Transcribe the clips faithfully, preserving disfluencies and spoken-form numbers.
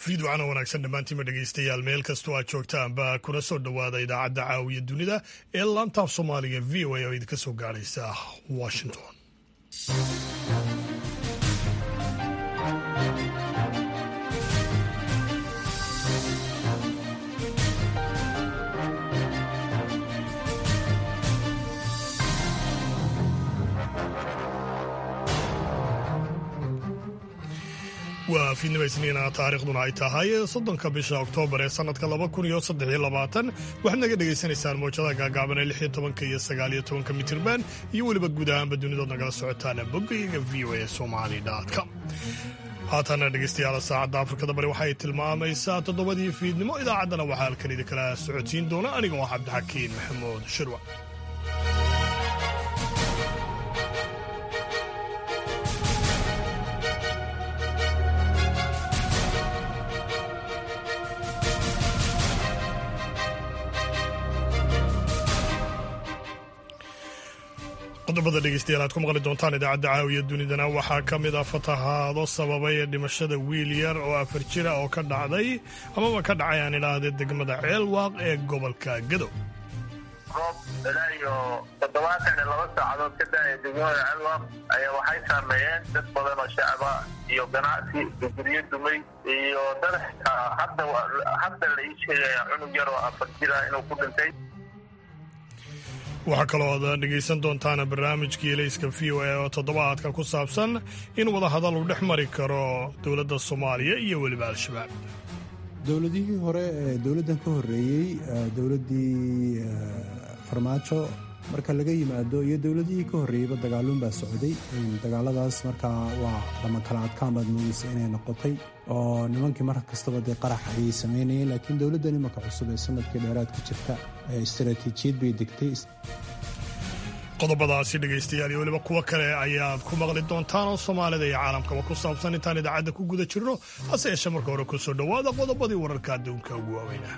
fiidwacana wanaagsan dhammaantiinma dhegaystayaal meel kastoo aad joogtaanba kuna soo dhowaada idaacadda caawiya dunida ee laantaaf soomaaliga v o a oo idinka soo gaadhaysa washington. waa fiidnimo isniina taariikhduna ay tahay soddonka bisha oktoobar ee sannadka laba kun iyo saddex iyo labaatan waxaad naga dhegaysanaysaan mawjadaha gaagaaban ee lix iyo tobanka iyo sagaal iyo tobanka mitirban iyo weliba guud ahaanba dunidood nagala socotaan boggayaga v o a somali com. haatana dhegaystayaal saacadda afrikada bari waxay tilmaamaysaa toddobadii fiidnimo idaacaddana waxaa halkan idinkala socodsiin doona anigoo ah cabdixakiin maxamuud shirwa. qodobada dhegeystayaal aad ku maqli doontaan idaacadda caawiya dunidana waxaa ka mid ah fatahaado sababay dhimashada wiil yar oo afar jira oo ka dhacday amaba ka dhacay aan idhaahdee degmada ceelwaaq ee gobolka gadow. roob ilaa iyo toddobaatan iyo laba saacadood ka da-aya degmada ceelwaaq ayaa waxay saameeyeen dad badan oo shacaba iyo ganacsi guryo dumay iyo dad hadda hadda la ii sheegaya cunug yar oo afar jira inuu ku dhintay. waxaa kaloo aad dhegaysan doontaan barnaamijkii elayska v o a oo toddobaadka ku saabsan in wadahadal uu dhex mari karo dowladda soomaaliya iyo weliba al-shabaab. dowladihii hore ee dowladdan ka horreeyey dowladdii farmaajo marka laga yimaado iyo dowladihii ka horreeyeyba dagaaluun baa socday. dagaaladaas markaa waa lama kala adkaan baad moodaysa inay noqotay oo nimankii mar kastaba dee qarax ayay samaynayeen, laakiin dowladdan imanka cusub ee sanadkii dheeraad ku jirta istaraatiijiyad bay degtay. qodobadaasi dhegaystayaal iyo weliba kuwo kale ayaad ku maqli doontaan oo soomaalida iyo caalamkaba ku saabsan intaan idaacadda ku guda jirno, hase yeeshee marka hore ku soo dhowaada qodobadii wararka adduunka ugu waaweynah.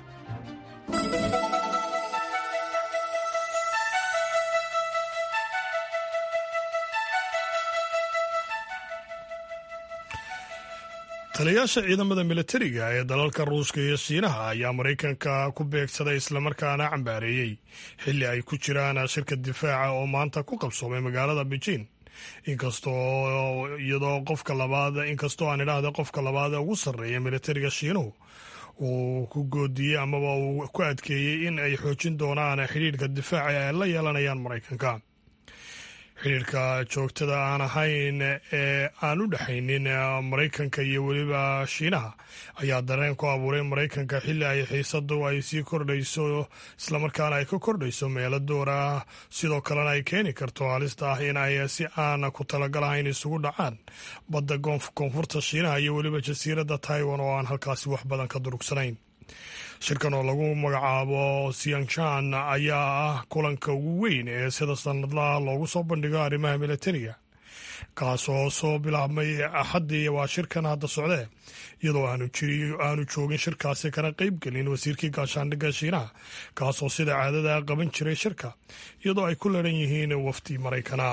taliyayaasha ciidamada militariga ee dalalka ruushka iyo shiinaha ayaa maraykanka ku beegsaday islamarkaana cambaareeyey xilli ay ku jiraan shirka difaaca oo maanta ku qabsoomay magaalada beijing. inkastoo iyadoo qofka labaad inkastoo aan idhaahda qofka labaad ugu sarreeya militariga shiinuhu uu ku goodiyey amaba uu ku adkeeyey in ay xoojin doonaan xidhiidhka difaaca ay la yeelanayaan maraykanka. xidhiirka joogtada aan ahayn ee aan u dhexaynin maraykanka iyo weliba shiinaha ayaa dareen ku abuuray maraykanka xilli ay xiisadu ay sii kordhayso islamarkaana ay ka kordhayso meelo door ah, sidoo kalena ay keeni karto halista ah in ay si aan ku talagalahayn isugu dhacaan badda koonfurta shiinaha iyo weliba jasiiradda taiwan oo aan halkaasi wax badan ka durugsanayn. shirkan oo lagu magacaabo siyangshan ayaa ah kulanka ugu weyn ee sida sanadlaha loogu soo bandhigo arrimaha militariga, kaasoo soo bilaabmay axaddii waa shirkan hadda socdee iyadoo aanu joogin shirkaasi kana qaybgelin wasiirkii gaashaandhigga shiinaha, kaasoo sida caadada qaban jiray shirka iyadoo ay ku leeran yihiin wafdi maraykana.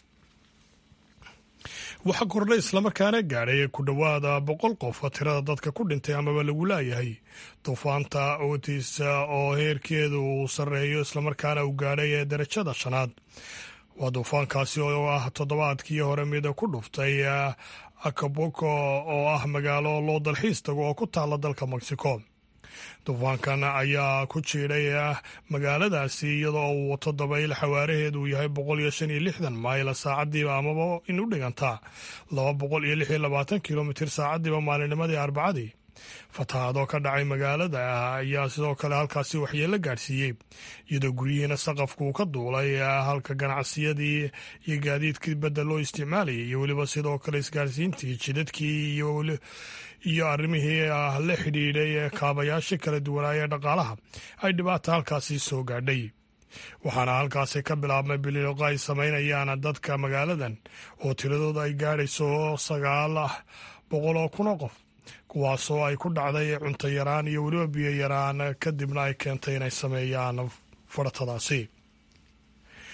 waxaa kordhay islamarkaana gaadhay ku dhowaada boqol qof tirada dadka ku dhintay amaba lagu laayahay duufaanta otis oo heerkeedu uu sarreeyo islamarkaana uu gaadhay ee darajada shanaad. waa duufaankaasi oo ah toddobaadkii hore mid ku dhuftay acapulco oo ah magaalo loo dalxiis tago oo ku taalla dalka mexico. duufaankan ayaa ku jiidhay magaaladaasi iyadoo uu wato dabayl xawaaraheedu uu yahay boqol iyo shan iyo lixdan mayl saacadiiba amaba in u dhigantaa laba boqol iyo lix iyo labaatan kilomitir saacadiiba maalinimadii arbacadii. fatahaadoo ka dhacay magaalada ayaa sidoo kale halkaasi waxyeello gaadhsiiyey iyadoo guryihiina saqafku uu ka duulay, halka ganacsiyadii iyo gaadiidkii badda loo isticmaalayay iyo weliba sidoo kale isgaarsiintii jidadkii iyo arrimihii la xidhiidhay kaabayaashii kala duwanaaye dhaqaalaha ay dhibaata halkaasi soo gaadhay. waxaana halkaasi ka bilaabmay bililoqo ay samaynayaan dadka magaaladan oo tiradooda ay gaadhayso sagaal boqol oo kun oo qof, kuwaasoo ay ku dhacday cunto yaraan iyo weliba biyo yaraan kadibna ay keentay inay sameeyaan faratadaasi.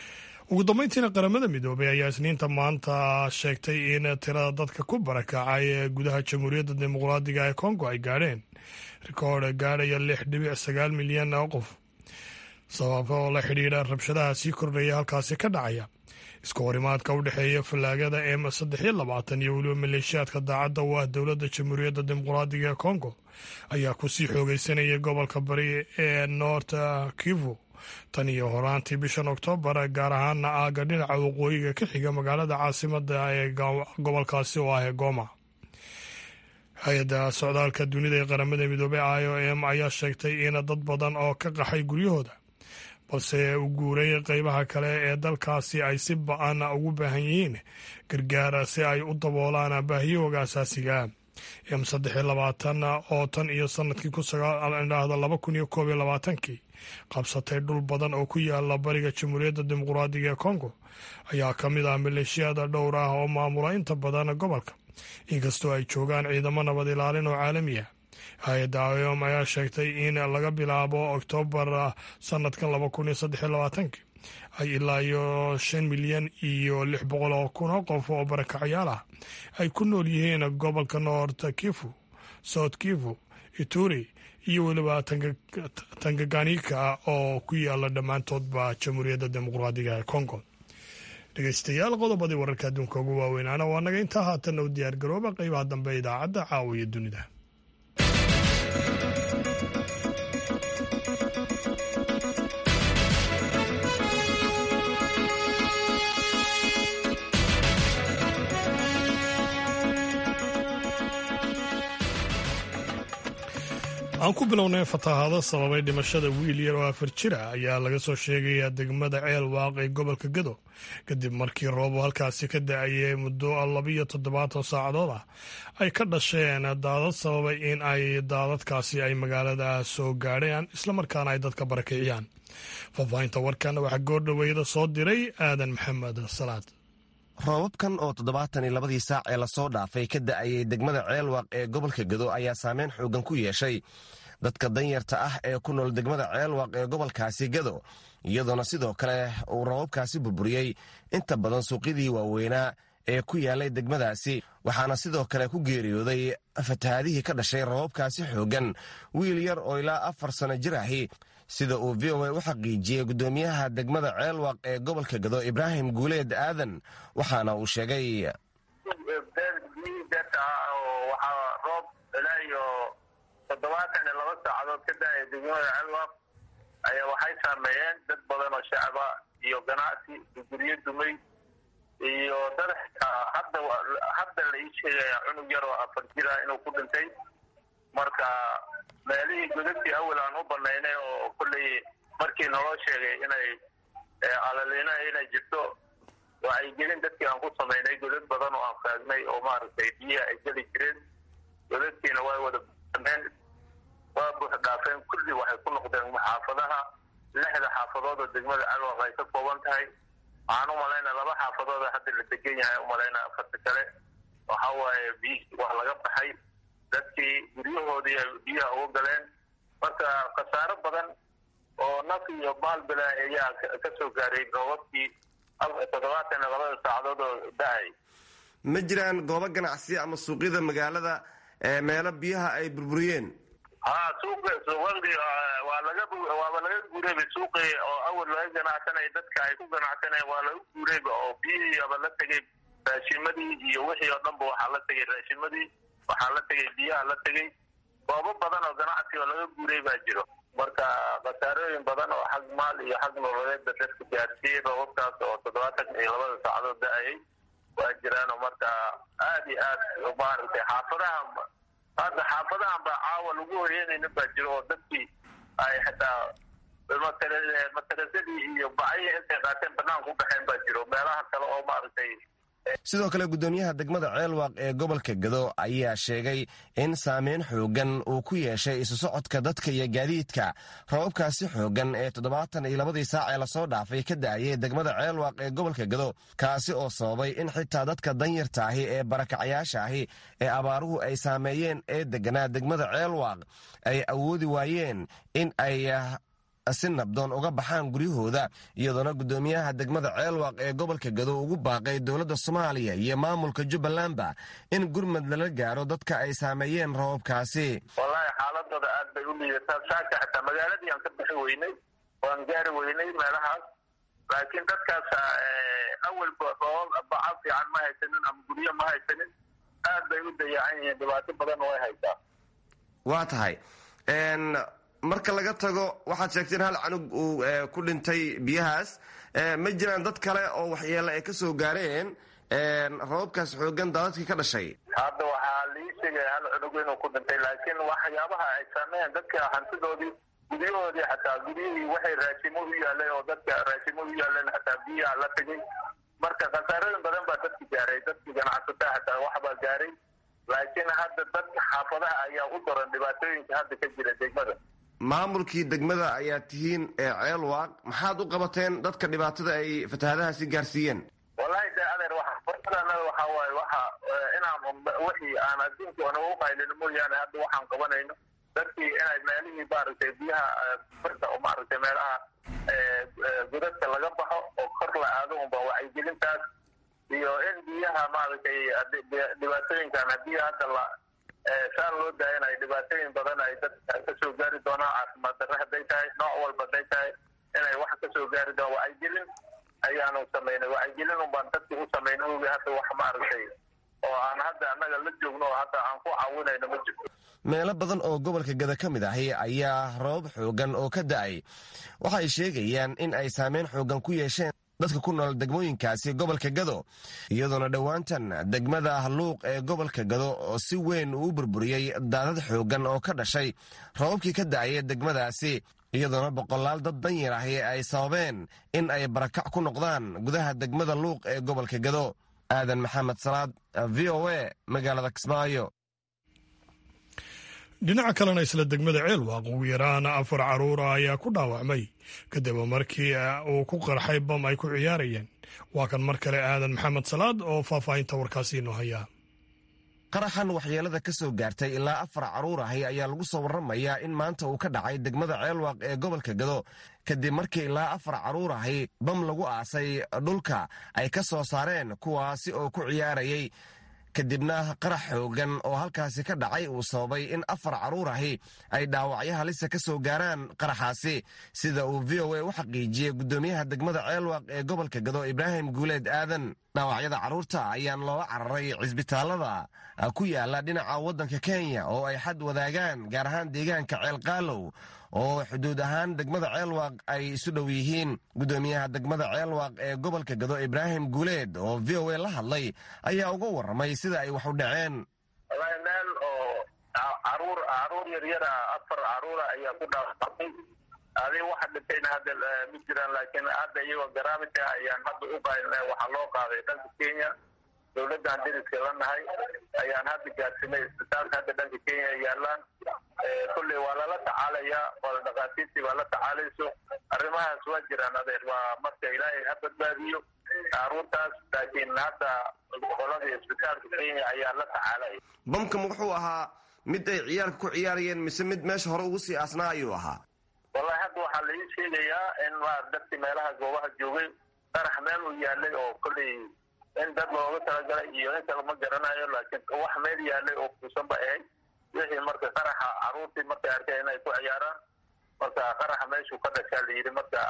ugu dambeyntiina qaramada midoobay ayaa isniinta maanta sheegtay in tirada dadka ku barakacay ee gudaha jamhuuriyadda dimuqraadiga ee kongo ay gaadheen rikoodh gaadhaya lix dhibic sagaal milyan oo qof sababa oo la xidhiidha rabshadaha sii kordhaya halkaasi ka dhacaya iska horimaadka u dhexeeya fallaagada m saddex iyo labaatan iyo weliba maleeshiyaadka daacadda u ah dowladda jamhuuriyadda dimuqraadiga ee kongo ayaa kusii xoogeysanayay gobolka bari ee north kivu tan iyo horaantii bishan oktoobar gaar ahaana aaga dhinaca waqooyiga ka xiga magaalada caasimada ee gobolkaasi oo ah ee Goma. hay-adda socdaalka dunida ee qaramada midoobey I O M ayaa sheegtay in dad badan oo ka qaxay guryahooda balse u guuray qeybaha kale ee dalkaasi ay si ba-an ugu baahan yihiin gargaar si ay u daboolaan baahiyahooga asaasiga m saddex iyo labaatan oo tan iyo sanadkii ku sagaaldhaahda laba kun iyo koob iyo labaatankii qabsatay dhul badan oo ku yaala bariga jamhuuriyadda dimuqraadiga ee kongo ayaa ka mid ah maleeshiyada dhowr ah oo maamula inta badan gobolka inkastoo ay joogaan ciidamo nabad ilaalin oo caalami ah. hay-adda I O M ayaa sheegtay in laga bilaabo oktoobar sanadkan laba kun iyo saddex iyo labaatankii ay ilaa iyo shan milyan iyo lix boqol oo kun oo qof oo barakacyaal ah ay ku nool yihiin gobolka North Kivu, South Kivu, Ituri iyo weliba Tanganyika oo ku yaala dhammaantoodba jamhuuriyadda dimuqraadiga ee Kongo. dhegeystayaal qodobadii wararka adduunka ugu waaweynaana waa naga intaa haatanna u diyaar garooba qeybaha dambe idaacadda caawiya dunida. aan ku bilownay fatahaado sababay dhimashada wiil yar oo afar jira ayaa laga soo sheegayaa degmada ceel waaq ee gobolka Gedo kadib markii roobo halkaasi ka da-ayay muddo labiyo toddobaatan saacadood ah ay ka dhasheen daadad sababay in ay daadadkaasi ay magaalada soo gaadheen islamarkaana ay dadka barakiciyaan. faahfaahinta warkana waxaa goordhaweyda soo diray aadan maxamed salaad. roobabkan oo toddobaatan iyo labadii saac ee lasoo dhaafay ka da-ayay degmada ceelwaaq ee gobolka Gedo ayaa saameyn xoogan ku yeeshay dadka danyarta ah ee ku nool degmada ceelwaaq ee gobolkaasi Gedo, iyadoona sidoo kale uu roobabkaasi burburiyey inta badan suuqyadii waaweynaa ee ku yaalay degmadaasi, waxaana sidoo kale ku geeriyooday fatahaadihii ka dhashay roobabkaasi xoogan wiil yar oo ilaa afar sano jir ahi, sida uu v o a u xaqiijiyey guddoomiyaha degmada ceelwaaq ee gobolka Gedo Ibraahim Guuleed Aadan, waxaana uu sheegay waxaa roob ilaa iyo toddobaatan iyo laba saacadood ka da-ay degmada ceelwaaq ayaa waxay saameeyeen dad badan oo shacaba iyo ganacsi guryo dumay iyo dad hadda hadda la ii sheegaya cunug yar oo afar jira inuu ku dhintay. marka meelihii godadkii awal aan u banaynay oo kulley markii naloo sheegay inay alaliina inay jirto wacyigelin dadkii aan ku samaynay godad badan oo aan faagnay oo maaragtay biyaha ay geli jireen godadkiina way wada buuxsameen waa buux dhaafeen kulli waxay ku noqdeen xaafadaha lixda xaafadood oo degmada ceelwaaq ay ka kooban tahay. waxaan u malaynaa laba xaafadood hadda la degan yahay umalaynaa afarta kale waxa waaye biyihii waa laga baxay dadkii guryahoodii ay biyaha uga galeen. marka khasaaro badan oo naf iyo maalbila ayaa ka soo gaaray roobabkii toddobaatan iyo labada saacadood oo da-ay. ma jiraan goobo ganacsi ama suuqyada magaalada meelo biyaha ay burburiyeen? ha suuqa suuqadii waa laga waaba laga guurayba suuqii oo awal laga ganacsanay dadka ay ku ganacsanayeen waa laga guurayba oo biyihii aba la tegay raashimadii iyo wixii oo dhanba waxaa la tegay raashimadii waxaa la tegay biyaha la tegay goobo badan oo ganacsi oo laga guuray baa jiro. marka khasaarooyin badan oo xag maal iyo xag nololeedba dadka gaarsiiyey roobabkaas oo toddobaatan iyo labada saacadood da-ayay waa jiraan. marka aad iyo aad maaragtay xaafadaha hadda xaafadahan baa caawa lagu hoyanayna baa jiro oo dadkii ay xitaa matarasadii iyo bacayii intay qaateen banaanka u baxeen baa jiro meelaha kale oo maaragtay. sidoo kale guddoomiyaha degmada ceelwaaq ee gobolka Gedo ayaa sheegay in saameyn xoogan uu ku yeeshay isu socodka dadka iyo gaadiidka roobabkaasi xoogan ee toddobaatan iyo labadii saac ee lasoo dhaafay ka da-ayay degmada ceelwaaq ee gobolka Gedo, kaasi oo sababay in xitaa dadka danyarta ahi ee barakacyaasha ahi ee abaaruhu ay saameeyeen ee deganaa degmada ceelwaaq ay awoodi waayeen in ay si nabdoon uga baxaan guryahooda iyadoona guddoomiyaha degmada ceelwaaq ee gobolka gado ugu baaqay dowladda soomaaliya iyo maamulka jubbalandba in gurmad lala gaaro dadka ay saameeyeen roobabkaasi. wallaahi xaaladooda aad bay u liidataa saaka xataa magaaladii aan ka bixi weynay waan gaari weynay meelahaas laakiin dadkaas awalba bacal fiican ma haysanin ama guryo ma haysanin aad bay u dayacan yihiin dhibaato badan oo ay haysaa. waa tahay marka laga tago waxaad sheegteen hal canug uu ku dhintay biyahaas ma jiraan dad kale oo waxyeele ay ka soo gaareen roobabkaas xoogan daadadkii ka dhashay? hadda waxaa lii sheegaya hal cunug inuu ku dhintay laakiin waxyaabaha ay sameeyeen dadka hantidoodii guryahoodii xataa guryihii waxay raashimo u yaaleen oo dadka raashimo u yaaleen xataa biyaha la tegay marka khasaarooyin badan baa dadki gaaray dadki ganacsataa xataa waxbaa gaaray laakiin hadda dadka xaafadaha ayaa u daran dhibaatooyinka hadda ka jira degmada. maamulkii degmada ayaa tihiin ee ceelwaaq maxaad u qabateen dadka dhibaatada ay fatahaadahaasi gaarsiiyeen? wallaahi de adeer waanada waxaa waaye waxa inaan wixii aan adduunka ana u qaylin mooyaane hadda waxaan qabanayno dadkii inay meelihii maaragtay biyaha barta oo maaragtay meelaha godadka laga baxo oo kor la aado unba wacyigelintaas iyo in biyaha maaragtay dhibaatooyinkan haddii hadda la saan loo daayan ay dhibaatooyin badan ay dadka ka soo gaari doonaan caafimaad darre hadday tahay nooc walba hadday tahay inay wax ka soo gaari doon wacyigelin ayaanu samaynay wacyigelin unbaan dadki u samaynay ogi hadda wax maaragtay oo aan hadda annaga la joogno oo hadda aan ku caawinayno ma jirto. meelo badan oo gobolka gada ka mid ahi ayaa roobab xoogan oo ka da'ay waxay sheegayaan in ay saameyn xoogan ku yeesheen dadka ku nool degmooyinkaasi gobolka gado iyadoona dhowaantan degmada luuq ee gobolka gado oo si weyn uu burburiyey daadad xoogan oo ka dhashay roobabkii ka da'aya degmadaasi iyadoona boqolaal dad danyar ahi ay sababeen in ay barakac ku noqdaan gudaha degmada luuq ee gobolka gado. aadan maxamed salaad, v o a, magaalada kismaayo. dhinaca kalena isla degmada ceelwaaq ugu yaraan afar caruura ayaa ku dhaawacmay kadib markii uu ku qarxay bam ay ku ciyaarayeen. waa kan mar kale aadan maxamed salaad oo faahfaahinta warkaasi inoo hayaa. qaraxan waxyeelada ka soo gaartay ilaa afar caruur ahi ayaa lagu soo warramayaa in maanta uu ka dhacay degmada ceelwaaq ee gobolka gado kadib markii ilaa afar caruur ahi bam lagu aasay dhulka ay ka soo saareen kuwaasi oo ku ciyaarayay kadibna qarax xoogan oo halkaasi ka dhacay uu sababay in afar caruur ahi ay dhaawacyo halisa ka soo gaaraan qaraxaasi sida uu v o a u xaqiijiyey guddoomiyaha degmada ceelwaaq ee gobolka gado ibraahim guuleed aadan. dhaawacyada carruurta ayaan loola cararay cisbitaalada ku yaala dhinaca waddanka kenya oo ay xad wadaagaan gaar ahaan deegaanka ceelqaalow oo xuduud ahaan degmada ceelwaaq ay isu dhow yihiin. guddoomiyaha degmada ceelwaaq ee gobolka gado ibraahim guuleed oo v o a la hadlay ayaa uga warramay sida ay wax u dhaceen. wallaahi meel oo caruur caruur yaryara afar caruura ayaa ku dhaawacmay adi waxa dhintayna hadda ma jiraan laakiin hadda iyagoo garaabita ayaan hadda u qaylna waxaa loo qaaday dhanka kenya dowladdan deriska la nahay ayaan hadda gaarsinay isbitaalka hadda dhanka kenya yaalaan kulley waa lala tacaalayaa wala dhakhaatiirtii baa la tacaalayso arrimahaas waa jiraan adeer waa marka ilaahay ha badbaadiyo caruurtaas laakiin hadda qoladii isbitaalka kenya ayaa la tacaalaya. bamkam wuxuu ahaa mid ay ciyaarka ku ciyaarayeen mise mid meesha hore ugu sii aasnaa ayuu ahaa? wallahi hadda waxaa laii sheegayaa in ma dadkii meelaha goobaha joogay qarax meel uu yaalay oo kolley in dad looga talagalay iyo in kale ma garanayo laakiin wax meel yaalay oo kuusan ba ahayd wixii marka qaraxa caruurtii markay arkeen inay ku ciyaaraan marka qaraxa meeshuu ka dhashaa la yidhi marka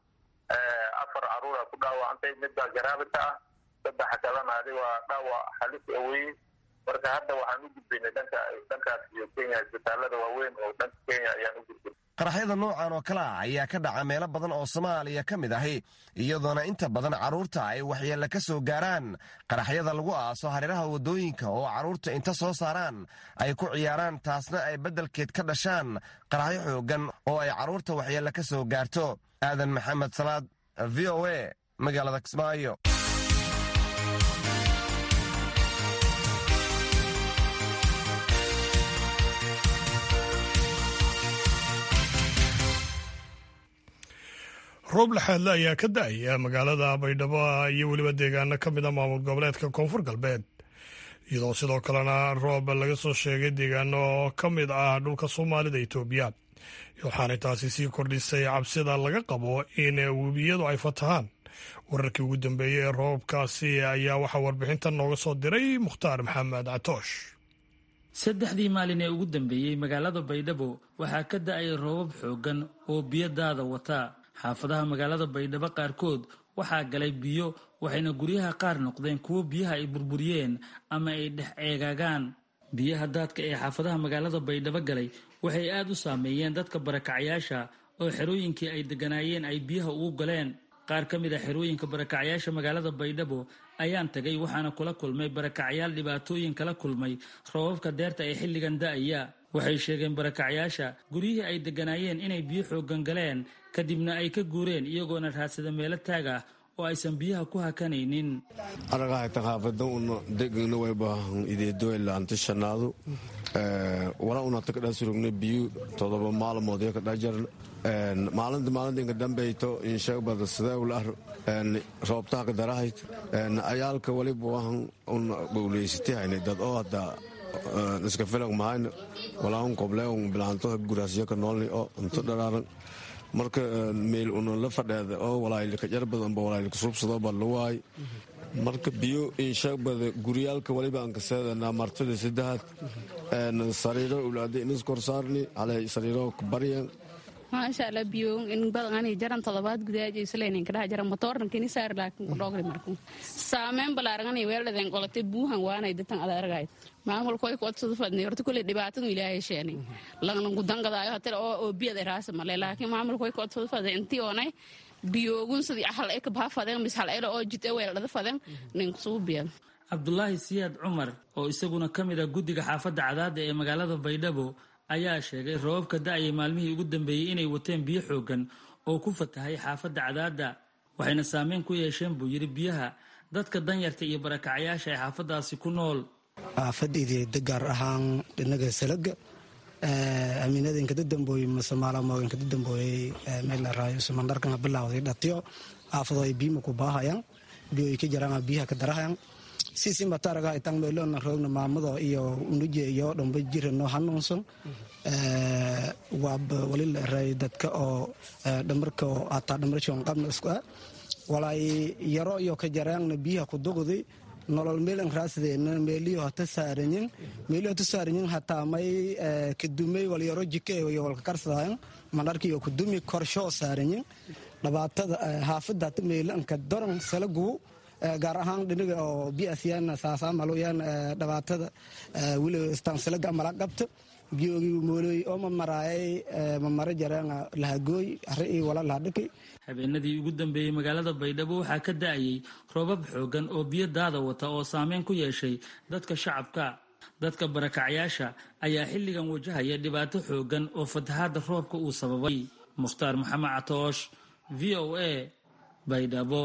afar caruura ku dhaawacantay midbaa garaabita ah saddex kalena adi waa dhaawac halis aweye marka hadda waxaan u gudbaynay dhanka dhankaas iyo kenya isbitaalada waaweyn oo dhanka kenya ayaan u gudbay. qaraxyada noocan oo kale ah ayaa ka dhaca meelo badan oo soomaaliya ka mid ahi iyadoona inta badan carruurta ay waxyeelle ka soo gaaraan qaraxyada lagu aaso hareeraha waddooyinka oo carruurta inta soo saaraan ay ku ciyaaraan taasna ay beddelkeed ka dhashaan qaraxyo xoogan oo ay carruurta waxyeelle ka soo gaarto. aadan maxamed salaad, v o a, magaalada kismaayo. roob laxaadle ayaa ka da'aya magaalada baydhabo iyo weliba deegaano ka mida maamul goboleedka koonfur galbeed iyadoo sidoo kalena roob laga soo sheegay deegaano ka mid ah dhulka soomaalida itoobiya. waxaanay taasi sii kordhisay cabsida laga qabo in webiyadu ay fatahaan. wararkii ugu dambeeyey ee roobabkaasi ayaa waxaa warbixintan nooga soo diray mukhtaar maxamed catoosh. saddexdii maalin ee ugu dambeeyey magaalada baydhabo waxaa ka da-ay roobab xooggan oo biyo daada wata. xaafadaha magaalada baydhabo qaarkood waxaa galay biyo, waxayna guryaha qaar noqdeen kuwo biyaha ay burburiyeen ama ay dhex eegaagaan. biyaha daadka ee xaafadaha magaalada baydhabo galay waxay aad u saameeyeen dadka barakacyaasha oo xerooyinkii ay degganaayeen ay biyaha ugu galeen. qaar ka mid a xerooyinka barakacyaasha magaalada baydhabo ayaan tagay, waxaana kula kulmay barakacyaal dhibaatooyin kala kulmay roobabka deerta ee xilligan da-aya. waxay sheegeen barakacyaasha guryihii ay degganaayeen inay biyo xooggan galeen, kadibna ay ka guureen iyagoona raadsada meelo taag ah oo aysan biyaha ku hakanaynin. aragahayta xaafada una degana way baahan ideedoylaanta shanaadu wala una takadha surugna biyo todoba maalmood iyo kadha jar maalinta maalinta inka dambayto inshaa bada sidaa ula roobtaha ka darahayd ayaalka waliba waahan una bowleysatay haynay dad oo hadda iska filan mahayna walaahun qobleen bilaanto guraasyo ka noolni oo unto dharaaran marka meel una la fadheeda oo walaayilka jar badanba walaayilka suubsado baa la waay marka biyo inshaabada guryaalka waliba aan ka seedanaa martida saddexaad sariiro ulaada inis korsaarni halay sariiro baryan maasha Allah biyo in badan ani jaran todobaad gudaha isleeyeen ka dhax jaran motorna kini saar laakiin ku dhogri markuu saameyn balaaran ay weeladeen qolate buuhan waanay dadtan adargay maamul koy ko soo fadnay horta kulli dhibaatadu ilaahay sheeni lagna gudangadayo hatel oo biyada raas ma laakiin maamul koy ko soo fadnay intii oonay biyogun sidii ahal ay ka baafadeen misal ay oo jitay weelada fadeen nin soo biyan. Abdullahi Siyaad Cumar oo isaguna kamid ah guddiga xaafadda Cadaada ee magaalada Baydhabo ayaa sheegay roobabka da-ay maalmihii ugu dambeeyey inay wateen biyo xooggan oo ku fatahay xaafadda Cadaada, waxayna saameyn ku yeesheen buu yiri biyaha dadka danyarta iyo barakacyaasha ee xaafadaasi ku nool. xaafaddeeda gaar ahaan dhinaga Salaga aaminada inka damboy masamaala ma inka damboy meel la raayo samandarkan bilawday dhatiyo xaafado ay biyo ku baahayaan biyo ay ka jaraan biyaha ka darahayaan si si mataraga ay tang meelo na roogna maamado iyo unuje iyo dhanba jirno hanuunsan ee waab walil ray dadka oo dhamarka oo ata dhamarka qabna isku walay yaro iyo ka jaraan biyaha ku dugday nolol meelan raasdeena meeliyo hata saaranyin meeliyo hata saaranyin hataa may ka dumay wal yaro jike iyo wal karsadaan manarkiyo ku dumi korsho saaranyin dhibaatada xaafadda meelan ka daran salagu gaar ahaan dhinaga oo biyaasiyana saasa malooyan dhibaatada wili istaan salaga mala qabto biyogi moolay oo ma maraay ma mara jaraan lahagooy arii wala la dhikay. habeenadii ugu dambeeyey magaalada Baydhabo waxaa ka da-ayay roobab xooggan oo biyo daada wata oo saameyn ku yeeshay dadka shacabka. dadka barakacyaasha ayaa xilligan wajahaya dhibaato xooggan oo fatahaada roobka uu sababay. Mukhtaar Maxamed Catoosh, V O A, Baydhabo.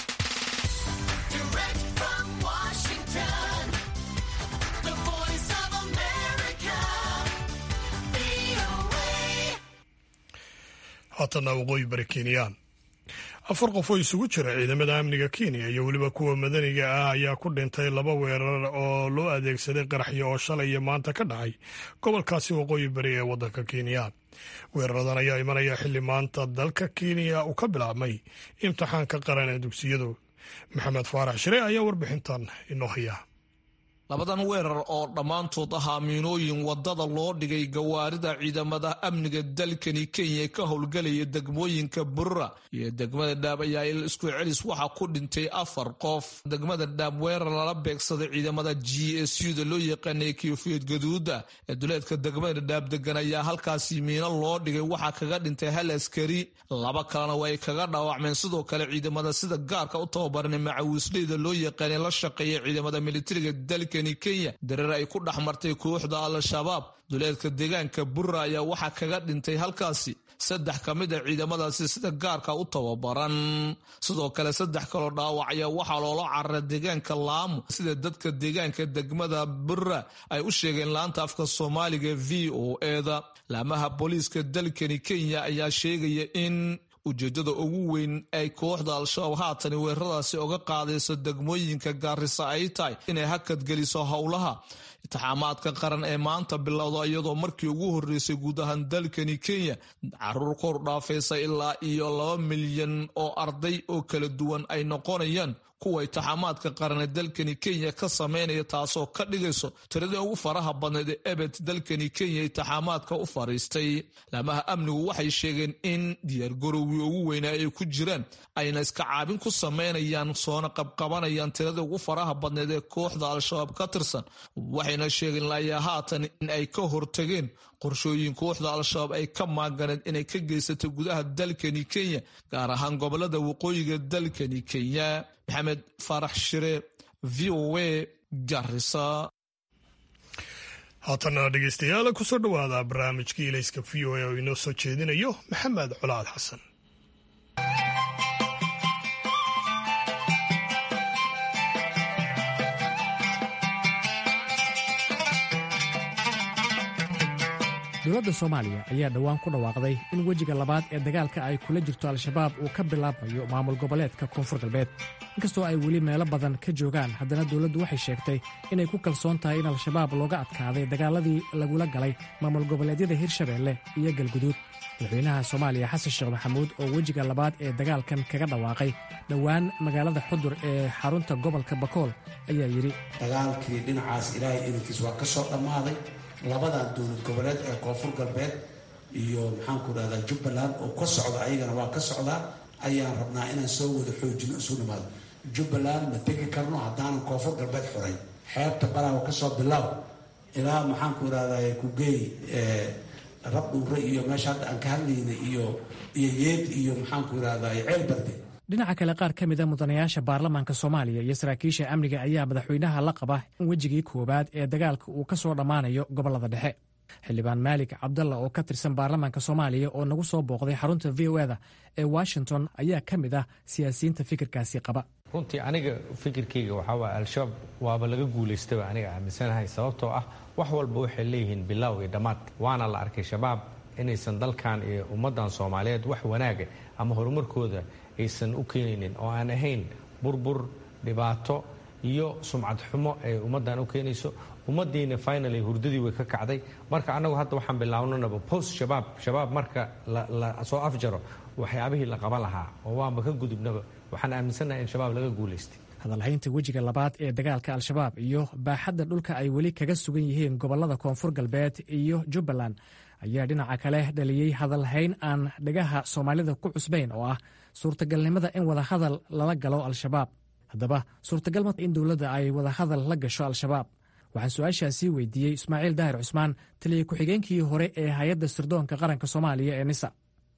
haatana waqooyi bari Kenyaan afar qof oo isugu jira ciidamada amniga Kenya iyo weliba kuwa madaniga ah ayaa ku dhintay laba weerar oo loo adeegsaday qaraxyo oo shalay iyo maanta ka dhacay gobolkaasi waqooyi bari ee waddanka Kenya. weeraradan ayaa imanaya xilli maanta dalka Kenya uu ka bilaabmay imtixaanka qaran ee dugsiyadu. Maxamed Faarax Shire ayaa warbixintan inoo haya. labadan weerar oo dhammaantood ahaa miinooyin wadada loo dhigay gawaarida ciidamada amniga dalkani Kenya ka howlgalaya degmooyinka Burra iyo degmada Dhaab ayaa il isku celis waxa ku dhintay afar qof. degmada Dhaab weerar lala beegsaday ciidamada G S U-da loo yaqaanay Koofiyad Gaduuda ee duleedka degmada Dhaab degan ayaa halkaasi miino loo dhigay waxa kaga dhintay hal askari, laba kalena way kaga dhaawacmeen. sidoo kale ciidamada sida gaarka u tababaran macawisleyda loo yaqaanay la shaqeeya ciidamada militariga dalka Kenya dareer ay ku dhaxmartay kooxda Al-Shabaab duleedka deegaanka Burra ayaa waxa kaga dhintay halkaasi saddex kamid ah ciidamadaasi sida gaarka u tababaran. sidoo kale saddex kale dhaawac ayaa waxa loola cararay deegaanka Lamu sida dadka deegaanka degmada Burra ay u sheegeen laanta afka Soomaaliga V O A da. laamaha booliiska dalkani Kenya ayaa sheegaya in ujeedada ugu weyn ay kooxda al-shabaab haatan weeraradaasi oga qaadayso degmooyinka gaarisa ay tahay inay hakadgeliso howlaha intixaamaadka qaran ee maanta bilowda iyadoo markii ugu horeysay guud ahaan dalkani Kenya caruur kor dhaafaysa ilaa iyo laba milyan oo arday oo kala duwan ay noqonayaan kuwa intixaamaadka qaran ee dalkani Kenya ka sameynaya taasoo ka dhigayso tirada ugu faraha badneed ee ebed dalkani Kenya intixaamaadka u fariistay. Laamaha amnigu waxay sheegeen in diyaar garowgii ugu weynaa ay ku jiraan ayna iska caabin ku sameynayaan soona qabqabanayaan tirada ugu faraha badneed ee kooxda al-shabaab ka tirsan. waxayna sheegeen ilaa haatan in ay ka hortageen qorshooyin kooxda al-shabaab ay ka maaganeed inay ka geysato gudaha dalkani Kenya gaar ahaan gobolada waqooyiga dalkani Kenya. Maxamed Farax Shire, V O A, Garissa. haatana dhegeystayaal kusoo dhawaada barnaamijkii ilayska V O A oo inoo soo jeedinayo Maxamed Colaad Xasan. dowladda Soomaaliya ayaa dhowaan ku dhawaaqday in wejiga labaad ee dagaalka ay kula jirto al-shabaab uu ka bilaabayo maamul goboleedka Koonfur Galbeed. inkastoo ay weli meelo badan ka joogaan, haddana dowladdu waxay sheegtay inay ku kalsoon tahay in al-shabaab looga adkaaday dagaaladii lagula galay maamul goboleedyada Hirshabeelle iyo Galguduud. madaxweynaha Soomaaliya Xasan Sheekh Maxamuud oo wejiga labaad ee dagaalkan kaga dhawaaqay dhowaan magaalada Xudur ee xarunta gobolka Bakool ayaa yidhi dagaalkii dhinacaas ilaahay inankiis waa ka soo dhammaaday. labadan dowlad goboleed ee Koonfur Galbeed iyo maxaan ku dhahdaa Jubbaland oo ka socda ayagana waa ka socdaa ayaan rabnaa inaan soo wada xoojino isu nimaado. Jubbaland ma tegi karno haddaanan Koonfur Galbeed xorayn. xeebta Baraawo ka soo bilow ilaa maxaan ku dhahdaa ku geey rab dhuure iyo meesha hadda aan ka hadlaynay iyo iyo yeed iyo maxaan ku dhahdaa ceel barde. dhinaca kale qaar ka mida mudanayaasha baarlamaanka Soomaaliya iyo saraakiisha amniga ayaa madaxweynaha la qaba in wejigii koowaad ee dagaalka uu ka soo dhammaanayo gobolada dhexe. xildhibaan Maalik Cabdalla oo ka tirsan baarlamaanka Soomaaliya oo nagu soo booqday xarunta V O A-da ee Washington ayaa ka mid ah siyaasiyiinta fikirkaasi qaba. runtii aniga fikirkayga waxaa waaye al-shabaab waaba laga guulaystaba aniga aaminsanahay sababtoo ah wax walba waxay leeyihiin bilow iyo dhammaad. waana la arkay shabaab inaysan dalkan iyo ummaddan Soomaaliyeed wax wanaaga ama horumarkooda aysan u keenaynin oo aan ahayn burbur, dhibaato iyo sumcad xumo ay ummaddan u keenayso. ummaddiina finally hurdadii way ka kacday. marka annagu hadda waxaan bilaawnanaba post shabaab shabaab marka la soo afjaro waxyaabihii la qaban lahaa oo waanba ka gudubnaba waxaan aaminsannahay in shabaab laga guulaystay. hadalhaynta wejiga labaad ee dagaalka al-shabaab iyo baaxadda dhulka ay weli kaga sugan yihiin gobolada Koonfur Galbeed iyo Jubbaland ayaa dhinaca kale dhaliyey hadalhayn aan dhagaha Soomaalida ku cusbayn oo ah suurtagalnimada in wadahadal lala galo al-shabaab. haddaba suurtagal ma in dowladda ay wadahadal la gasho al-shabaab? waxaan su-aashaasii weydiiyey Ismaaciil Daahir Cusmaan, taliye ku-xigeenkii hore ee hay-adda sirdoonka qaranka Soomaaliya ee NISA.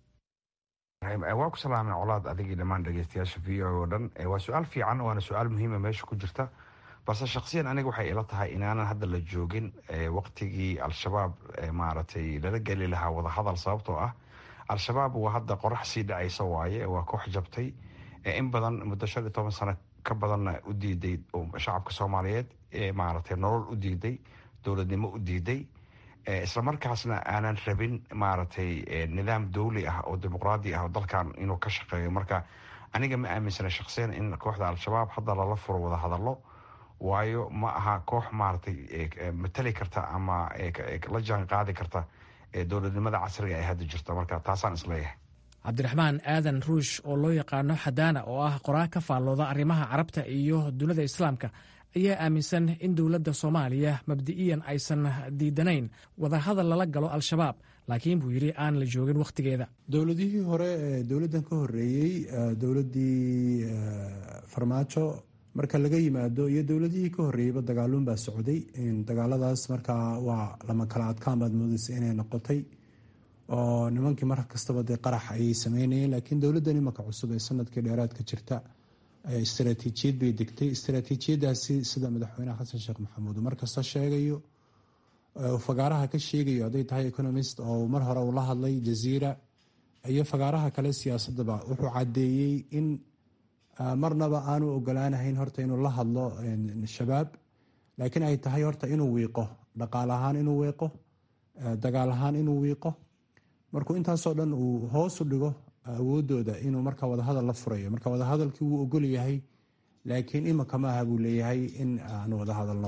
waa ku salaamay colaad adigii dhammaan dhegeystayaasha V O A oo dhan. waa su-aal fiican waana su-aal muhiima meesha ku jirta, balse shakhsiyan aniga waxay ila tahay inaanan hadda la joogin waqtigii al-shabaab maaragtay lala geli lahaa wadahadal. sababtoo ah al-shabaab waa hadda qorax sii dhacaysa waaye, waa koox jabtay in badan muddo shan iyo toban sano ka badanna u diiday shacabka Soomaaliyeed maaragtay nolol u diiday, dowladnimo u diiday, islamarkaasna aanan rabin maaragtay nidaam dowli ah oo dimuqraadi ah oo dalkan inuu ka shaqeeyo. marka aniga ma aaminsana shakhsiyan in kooxda al-shabaab hadda lala furo wada hadallo, waayo ma aha koox maaragtay matali karta ama la jaan qaadi karta dowladnimada casriga ee hadda jirta. marka taasaan isleeyahay. cabdiraxmaan aadan ruush oo loo yaqaano Xadaana oo ah qoraa ka faallooda arrimaha carabta iyo dunida islaamka ayaa aaminsan in dowladda Soomaaliya mabdi'iyan aysan diidanayn wadahadal lala galo al-shabaab, laakiin buu yidhi aan la joogin wakhtigeeda. dowladihii hore ee dowladdan ka horreeyey, dowladdii farmaajo marka laga yimaado iyo dowladihii ka horreeyeyba dagaaluun baa socday. dagaaladaas markaa waa lama kala adkaan baad moodaysa inay noqotay oo nimankii mar kastaba dee qarax ayay sameynayeen. laakiin dowladdan imaka cusub ee sanadkii dheeraadka jirta istaraatiijiyad bay degtay. istaraatiijiyadaasi sida madaxweynaha xasan sheekh maxamuud mar kasta sheegayo, fagaaraha ka sheegayo hadday tahay economist oo mar hore uu la hadlay Jazeera iyo fagaaraha kale siyaasadaba, wuxuu caddeeyey in marnaba aanu ogolaanahayn horta inuu la hadlo shabaab, laakiin ay tahay horta inuu wiiqo, dhaqaale ahaan inuu wiiqo, dagaal ahaan inuu wiiqo. markuu intaasoo dhan uu hoos u dhigo awoodooda inuu markaa wadahadal la furayo. marka wadahadalkii wuu ogol yahay, laakiin imanka maaha buu leeyahay in aanu wada hadalno.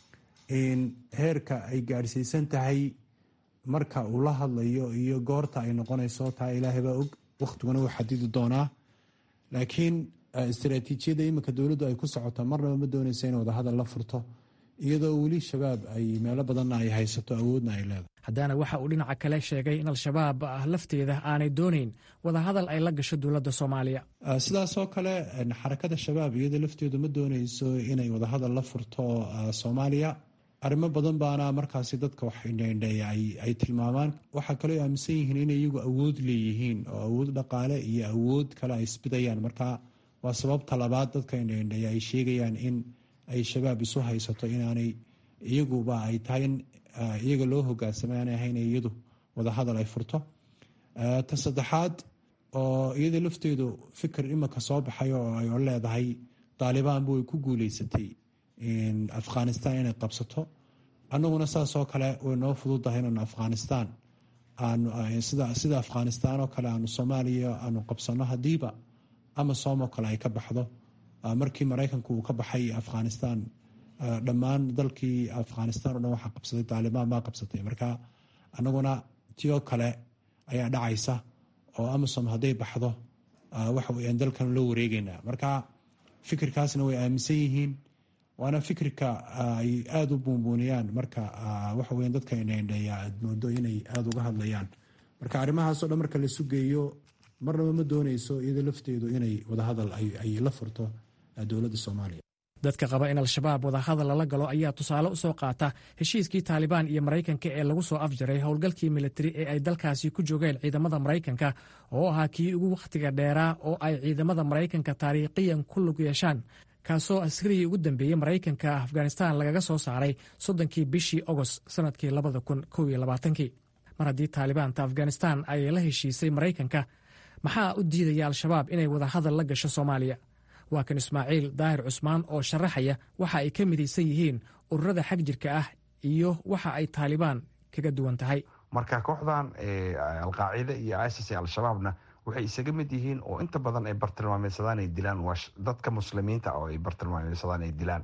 heerka ay gaadhsiisan tahay marka uu la hadlayo iyo goorta ay noqonayso taa ilaahay baa og, wakhtiguna wuu xadidi doonaa. laakiin istaraatiijiyadda iminka dowladdu ay ku socoto marnaba ma doonaysa in wadahadal la furto, iyadoo weli shabaab ay meelo badanna ay haysato, awoodna ay leedahay. haddana waxa uu dhinaca kale sheegay in al-shabaab lafteeda aanay doonayn wadahadal ay la gasho dowladda soomaaliya. sidaasoo kale xarakada shabaab iyada lafteedu ma doonayso inay wadahadal la furto soomaaliya. arrimo badan baana markaasi dadka wax indheindheeya ay tilmaamaan. waxaa kaloo aaminsan yihiin inay iyagu awood leeyihiin oo awood dhaqaale iyo awood kale ay isbidayaan. marka waa sababta labaad dadka indheindheeya ay sheegayaan in ay shabaab isu haysato inaanay iyaguba ay tahay in iyaga loo hogaansamay aanay ahayn iyadu wadahadal ay furto. ta saddexaad oo iyada lafteedu fikir imanka soo baxay oo ay leedahay daalibaanba way ku guuleysatay afghanistan inay qabsato, annaguna saasoo kale way noo fududahay inaanu afghanistan sida afghanistan oo kale aanu soomaaliya aanu qabsano hadiiba amasom oo kale ay ka baxdo. markii maraykanku uu ka baxay afghanistan, dhammaan dalkii afghanistan o dhan waxaa qabsaday taalibaan baa qabsatay. marka annaguna tiyoo kale ayaa dhacaysa oo amasom hadday baxdo waxa weyaan dalkan loo wareegeynaa. marka fikirkaasna way aaminsan yihiin, waana fikirka ay aada u buunbuuniyaan. marka waxa weyan dadka indheindheeya aad moodo inay aada uga hadlayaan. marka arrimahaasoo dhan marka la sugeeyo marnaba ma doonayso iyada lafteedu inay wadahadal ay la furto dowladda soomaaliya. dadka qaba in al-shabaab wadahadal lala galo ayaa tusaale u soo qaata heshiiskii taalibaan iyo maraykanka ee lagu soo afjaray howlgalkii militari ee ay dalkaasi ku joogeen ciidamada maraykanka, oo ahaa kii ugu wakhtiga dheeraa oo ay ciidamada maraykanka taariikhiyan ku lug yeeshaan, kaasoo askarigii ugu dambeeyey maraykanka afghanistan lagaga soo saaray soddonkii bishii ogost sanadkii labada kun kow iyo labaatankii. mar haddii taalibaanta afghanistan ay la heshiisay maraykanka, maxaa u diidaya al-shabaab inay wadahadal la gasho soomaaliya? waa kan ismaaciil daahir cusmaan oo sharaxaya waxa ay ka midaysan yihiin ururada xag jirka ah iyo waxa ay taalibaan kaga duwan tahay. marka kooxdan alqaacida iyo isis ee al-shabaabna waxay isaga mid yihiin oo inta badan ay bartilmaameysadaan ay dilaan waa dadka muslimiinta oo ay bartilmaameysadaan ay dilaan.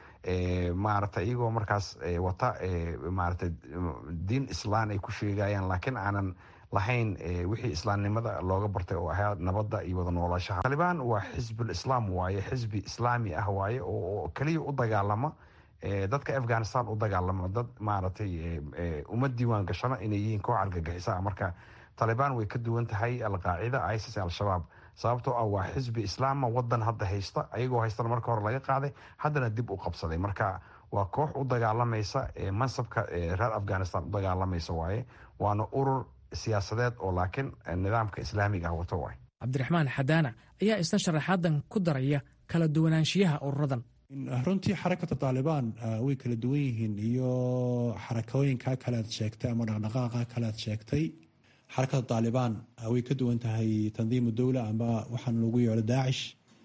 maarata iyagoo markaas wata maarata diin islaan ay ku sheegayaan, laakiin aanan lahayn wixii islaamnimada looga bartay oo ahaa nabadda iyo wada noolashaha. taalibaan waa xisbul islaam waaye, xisbi islaami ah waaye oo keliya u dagaalama dadka afghanistan u dagaalama, dad maaragtay uma diiwaan gashana inay yihiin koox argagixisa. marka taalibaan way ka duwan tahay alqaacida, isis, al-shabaab, sababtoo ah waa xisbi islaama wadan hadda haysta, ayagoo haystana marka hore laga qaaday, haddana dib u qabsaday. marka waa koox u dagaalamaysa mansabka reer afghanistan u dagaalamaysa waaye, waana urur siyaasadeed oo laakiin nidaamka islaamiga ah wato waay. cabdiraxmaan xadaana ayaa isna sharaxaadan ku daraya kala duwanaanshiyaha ururadan. runtii xarakata taalibaan way kala duwan yihiin iyo xarakooyinka kale aad sheegtay ama dhaqdhaqaaqa kale aad sheegtay. xarakada taalibaan way ka duwan tahay tandiimu dowla ama waxaan lagu yeero daacish.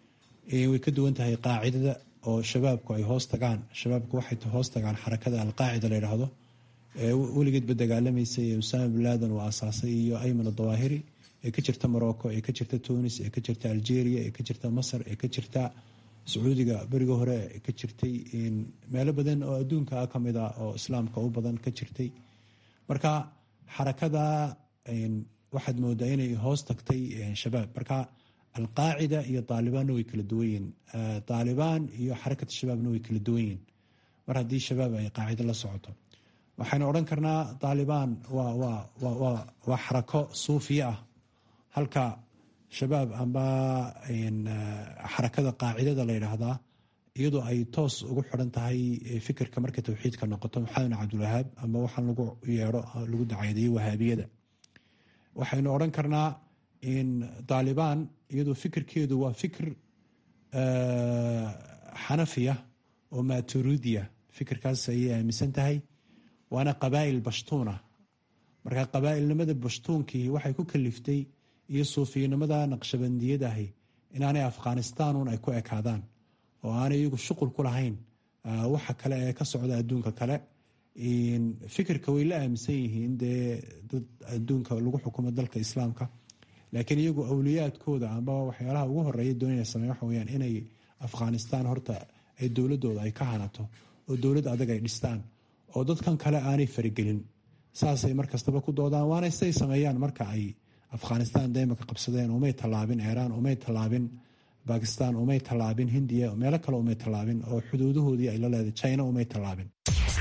way ka duwan tahay qaacidada oo shabaabku ay hoos tagaan. shabaabku waxay hoos tagaan xarakada alqaacida la yidhaahdo, weligeedba dagaalamaysay ee usaama bin laadan uu asaasay iyo ayman adawaahiri, ee ka jirta morocco, ee ka jirta tunis, ee ka jirta algeria, ee ka jirta masar, ee ka jirta sacuudiga beriga hore, ee ka jirtay meelo badan oo adduunka ka mid a oo islaamka u badan ka jirtay. marka xarakada waxaad moodaa inay hoos tagtay shabaab. marka alqaacida iyo taalibaanna way kala duwan yihiin, taalibaan iyo xarakata shabaabna way kala duwan yihiin mar haddii shabaab ay qaacida la socoto. waxaynu odhan karnaa taalibaan waa xarako suufiya ah, halka shabaab amba xarakada qaacidada la yidhaahdaa iyadoo ay toos ugu xiran tahay fikirka markay tawxiidka noqoto maxamed cabdulwahaab amba waxaan lagu yeero lagu dacayadeeyo wahaabiyada. waxaynu odhan karnaa taalibaan iyadoo fikirkeedu waa fikir xanafiya oo maturidiya, fikirkaas ayay aaminsan tahay, waana qabaa'il bashtuuna. marka qabaa'ilnimada bashtuunkii waxay ku kaliftay iyo suufiyanimada naqshabandiyadahi inaanay afghanistanun ay ku ekaadaan oo aanay iyagu shuqul ku lahayn waxa kale ee ka socda adduunka kale. fikirka way la aaminsan yihiin dee dad adduunka lagu xukumo dalka islaamka, laakiin iyagu awliyaadkooda amba waxyaalaha ugu horeeya doonaya sameyn waxa weyaan inay afghanistan horta ay dowladooda ay ka hanato oo dowlad adag ay dhistaan oo dadkan kale aanay faragelin. saasay markastaba ku doodaan, waana siday sameeyaan marka ay afghanistan deemaka qabsadeen. umay tallaabin iiraan, umay tallaabin bakistan, umay tallaabin hindiya, meelo kale umay tallaabin oo xuduudahoodii ay la leedahay. china umay tallaabin.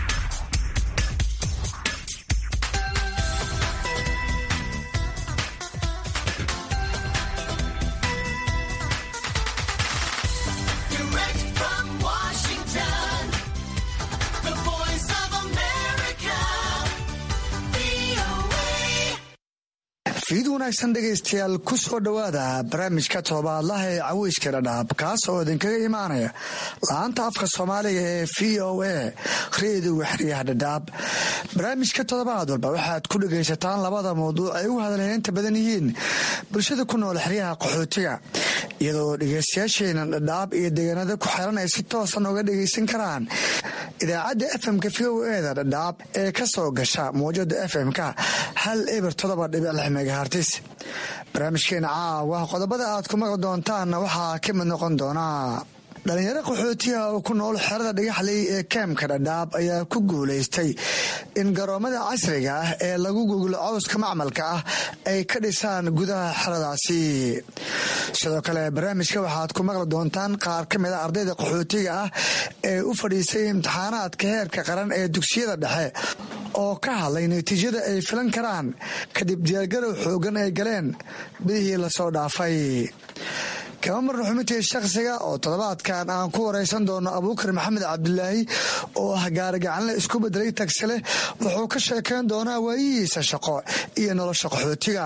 fiid wanaagsan dhegaystayaal ku soo dhowaada barnaamijka todobaadlaha ee caweyska dhadhaab kaas oo idinkaga imaanaya laanta afka soomaaliga ee v o a reediga xeryaha dhadhaab. barnaamijka toddobaad walba waxaad ku dhegaysataan labada mawduuc ay u hadalheynta badan yihiin bulshada ku nool xeryaha qaxootiga, iyadoo dhegaystayaasheena dhadhaab iyo deegaanada ku xiran ay si toosan uga dhegaysan karaan idaacadda f m-ka v o eda dhadhaab ee ka soo gasha mawjada f m-ka hal eber todoba dhibic lix megahartis. barnaamijkeena caawa qodobada aad ku maqli doontaanna waxaa ka mid noqon doonaa dhalinyaro qaxootiga oo ku nool xerada dhagaxley ee kaamka dhadhaab ayaa ku guulaystay in garoomada casriga ah ee lagu guglo cawska macmalka ah ay ka dhisaan gudaha xeradaasi. sidoo kale barnaamijka waxaad ku maqli doontaan qaar ka mid a ardayda qaxootiga ah ee u fadhiisay imtixaanaadka heerka qaran ee dugsiyada dhexe oo ka hadlay natiijada ay filan karaan kadib diyaargarow xoogan ay galeen bidihii lasoo dhaafay. kama marna xubintii shakhsiga oo toddobaadkan aan ku waraysan doono abuukar maxamed cabdilaahi oo ah gaarigacanle isku bedelay tagsile wuxuu ka sheekayn doonaa waayihiisa shaqo iyo nolosha qaxootiga.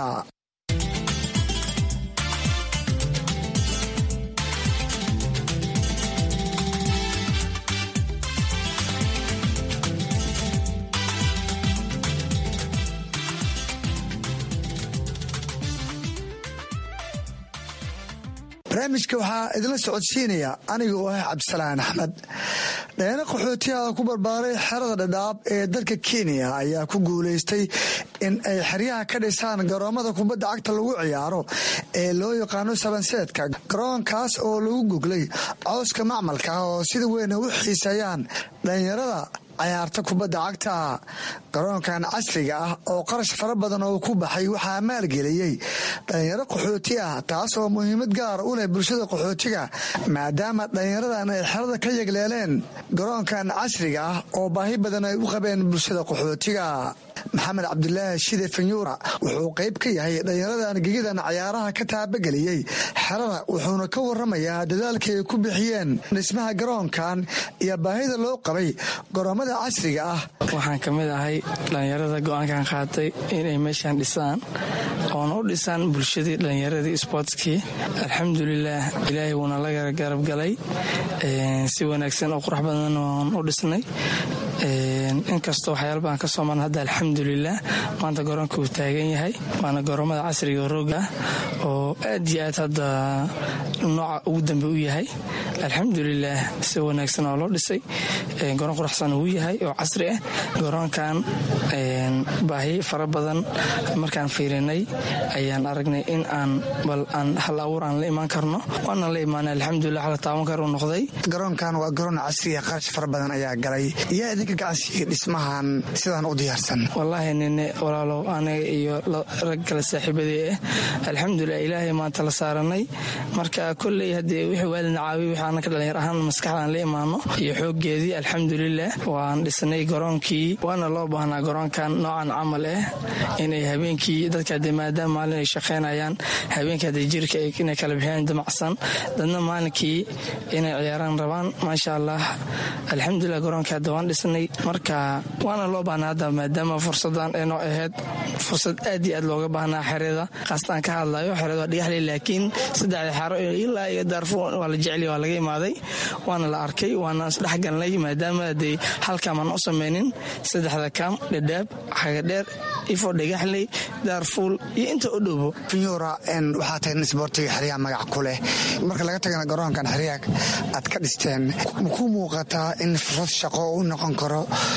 barnaamijka waxaa idinla socodsiinaya aniga oo ah cabdisalaan axmed. dhalinyaro qaxootiyaha ku barbaaray xerada dhadhaab ee dalka kenya ayaa ku guulaystay in ay xeryaha ka dhisaan garoomada kubadda cagta lagu ciyaaro ee loo yaqaano sabanseedka. garoonkaas oo lagu guglay cawska macmalka ah oo sida weyn u xiiseeyaan dhalinyarada cayaarta kubadda cagta. garoonkan casriga ah oo qarash fara badan oo ku baxay waxaa maalgeliyey dhalinyaro qaxooti ah, taas oo muhiimad gaara u leh bulshada qaxootiga maadaama dhalinyaradan ay xerada ka yegleeleen garoonkan casriga ah oo baahi badan ay u qabeen bulshada qaxootiga. maxamed cabdilaahi shide fanyuura wuxuu qayb ka yahay dhalinyaradan gegidan cayaaraha ka taabageliyey xerada, wuxuuna ka waramayaa dadaalkii ay ku bixiyeen dhismaha garoonkan iyo baahida loo qabay garoomada casriga ah. waxaan ka mid ahay dhalinyarada go-aankan qaatay inay meeshaan dhisaan oona u dhisaan bulshadii dhalinyaradii isboortskii. alxamdulilaah ilaahay wuuna la garab galay si wanaagsan oo qurux badan oon u dhisnay. inkastoo waxyaala badan ka soo marna hadda alxamdulilah maanta garoonka uu taagan yahay, waana garoomada casriga rooga oo aad iyo aad hadda nooca ugu dambe u yahay. alxamdulilah si wanaagsan oo loo dhisay, garoon quruxsan uu yahay oo casri ah. garoonkan baahi fara badan markaan fiirinay ayaan aragnay in aan bal aan hal abuur aan la imaan karno, waana la imaanay alxamdulilah hala taaban kar uu noqday. garoonkan waa garoon casriga, qarash fara badan ayaa galay. yaa idinka gacansiiya dhismahan sidaan u diyaarsan? wallaahi nine walaalow aniga iyo rag kale saaxiibadii ah alxamdulilah ilaahay maanta la saaranay. marka kolley haddii wixii waalidna caawiy wixii anaka dhalinyar ahaan maskaxdaan la imaano iyo xooggeedii alxamdulilah waan dhisnay garoonkii. waana loo baahnaa garoonkan noocan camal ah inay habeenkii dadka hadee maadaama maalin ay shaqaynayaan habeenkii hadee jirka inay kala bixiyaan damacsan, dadna maalinkii inay ciyaaraan rabaan. maasha allah alxamdulilah garoonka hadda waan dhisnay, marka waana loo baahnaa hadda maadaama fursadan ay noo ahayd fursad aad iyo aad looga baahnaa xerada. kaastaan ka hadlayo xerada waa dhagaxley, laakiin saddexda xero ilaa iyo daarfuur waa la jeceliy waa laga imaaday, waana la arkay, waana isdhexgalnay maadaama hadee halkaamaan u samaynin saddexda kaam dhadhaab, xagadheer, ifo, dhagaxley, daarfuul iyo inta u dhowbo. finyuura waxaa tahay nin isboortiga xeryaha magac ku leh, marka laga tagana garoonkan xeryaha aad ka dhisteen, makuu muuqataa in fursad shaqo u noqon karo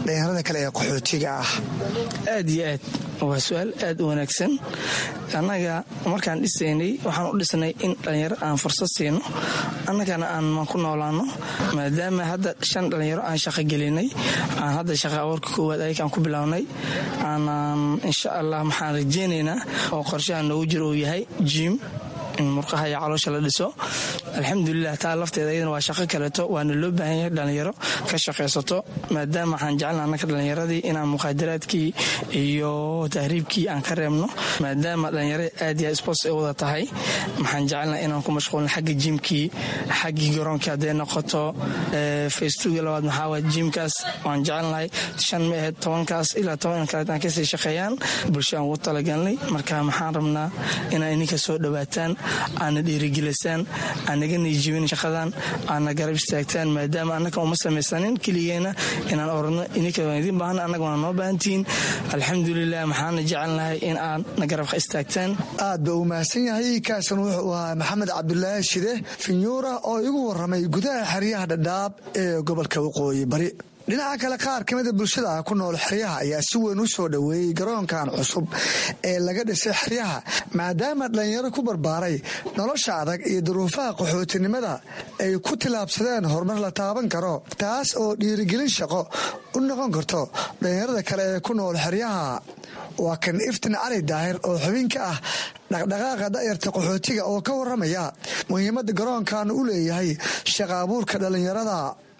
dhalinyarada kale ee qaxootiga ah? aad iyo aad waa su-aal aad u wanaagsan. annaga markaan dhisaynay waxaan u dhisnay in dhallinyaro aan fursad siino, annagana aan ku noolaano, maadaama hadda shan dhallinyaro aan shaqo gelinay, aan hadda shaqa abuurka koowaad ayakaan ku bilownay. aanaan insha allah maxaan rajeynaynaa oo qorshaha noogu jiro uu yahay jiim in murqaha iyo caloosha la dhiso. alxamdulilah taa lafteeda iyadana waa shaqo kaleeto, waana loo baahan yahay dhallinyaro ka shaqaysato, maadaama waxaan jecelna annaka dhallinyaradii inaan muqaadaraadkii iyo tahriibkii aan ka reebno, maadaama dhallinyarada aad iyo sports ay wada tahay. waxaan jecelna inaan ku mashquulno xagga jiimkii, xaggii garoonka hadday noqoto facebooka labaad maxaa waa jiimkaas. waan jecelnahay shan ma ahayd tobankaas ilaa toban kaleet aan kasii shaqeeyaan bulshaan ugu talagalnay. marka maxaan rabnaa inaa ininka soo dhawaataan, aana dhiirigelisaan, aanaga niijibin shaqadan, aana garab istaagtaan, maadaama annaka uma samaysanin keligeena inaan oradno ininka waan idin baahna, annaga waana noo baahantihiin. alxamdulilah maxaana jecelnahay in aad na garab istaagtaan. aad ba uu mahadsan yahay. kaasan wuxuu ahaa maxamed cabdulaahi shide finyuura oo igu waramay gudaha xeryaha dhadhaab ee gobolka waqooyi bari. dhinaca kale qaar ka mida bulshada ku nool xeryaha ayaa si weyn u soo dhoweeyey garoonkan cusub ee laga dhisay xeryaha, maadaama dhallinyaro ku barbaaray nolosha adag iyo duruufaha qaxootinimada ay ku tilaabsadeen horumar la taaban karo, taas oo dhiirigelin shaqo u noqon karto dhallinyarada kale ee ku nool xeryaha. waa kan iftin cali daahir oo xubin ka ah dhaqdhaqaaqa da'yarta qaxootiga oo ka waramaya muhiimadda garoonkan u leeyahay shaqa abuurka dhallinyarada.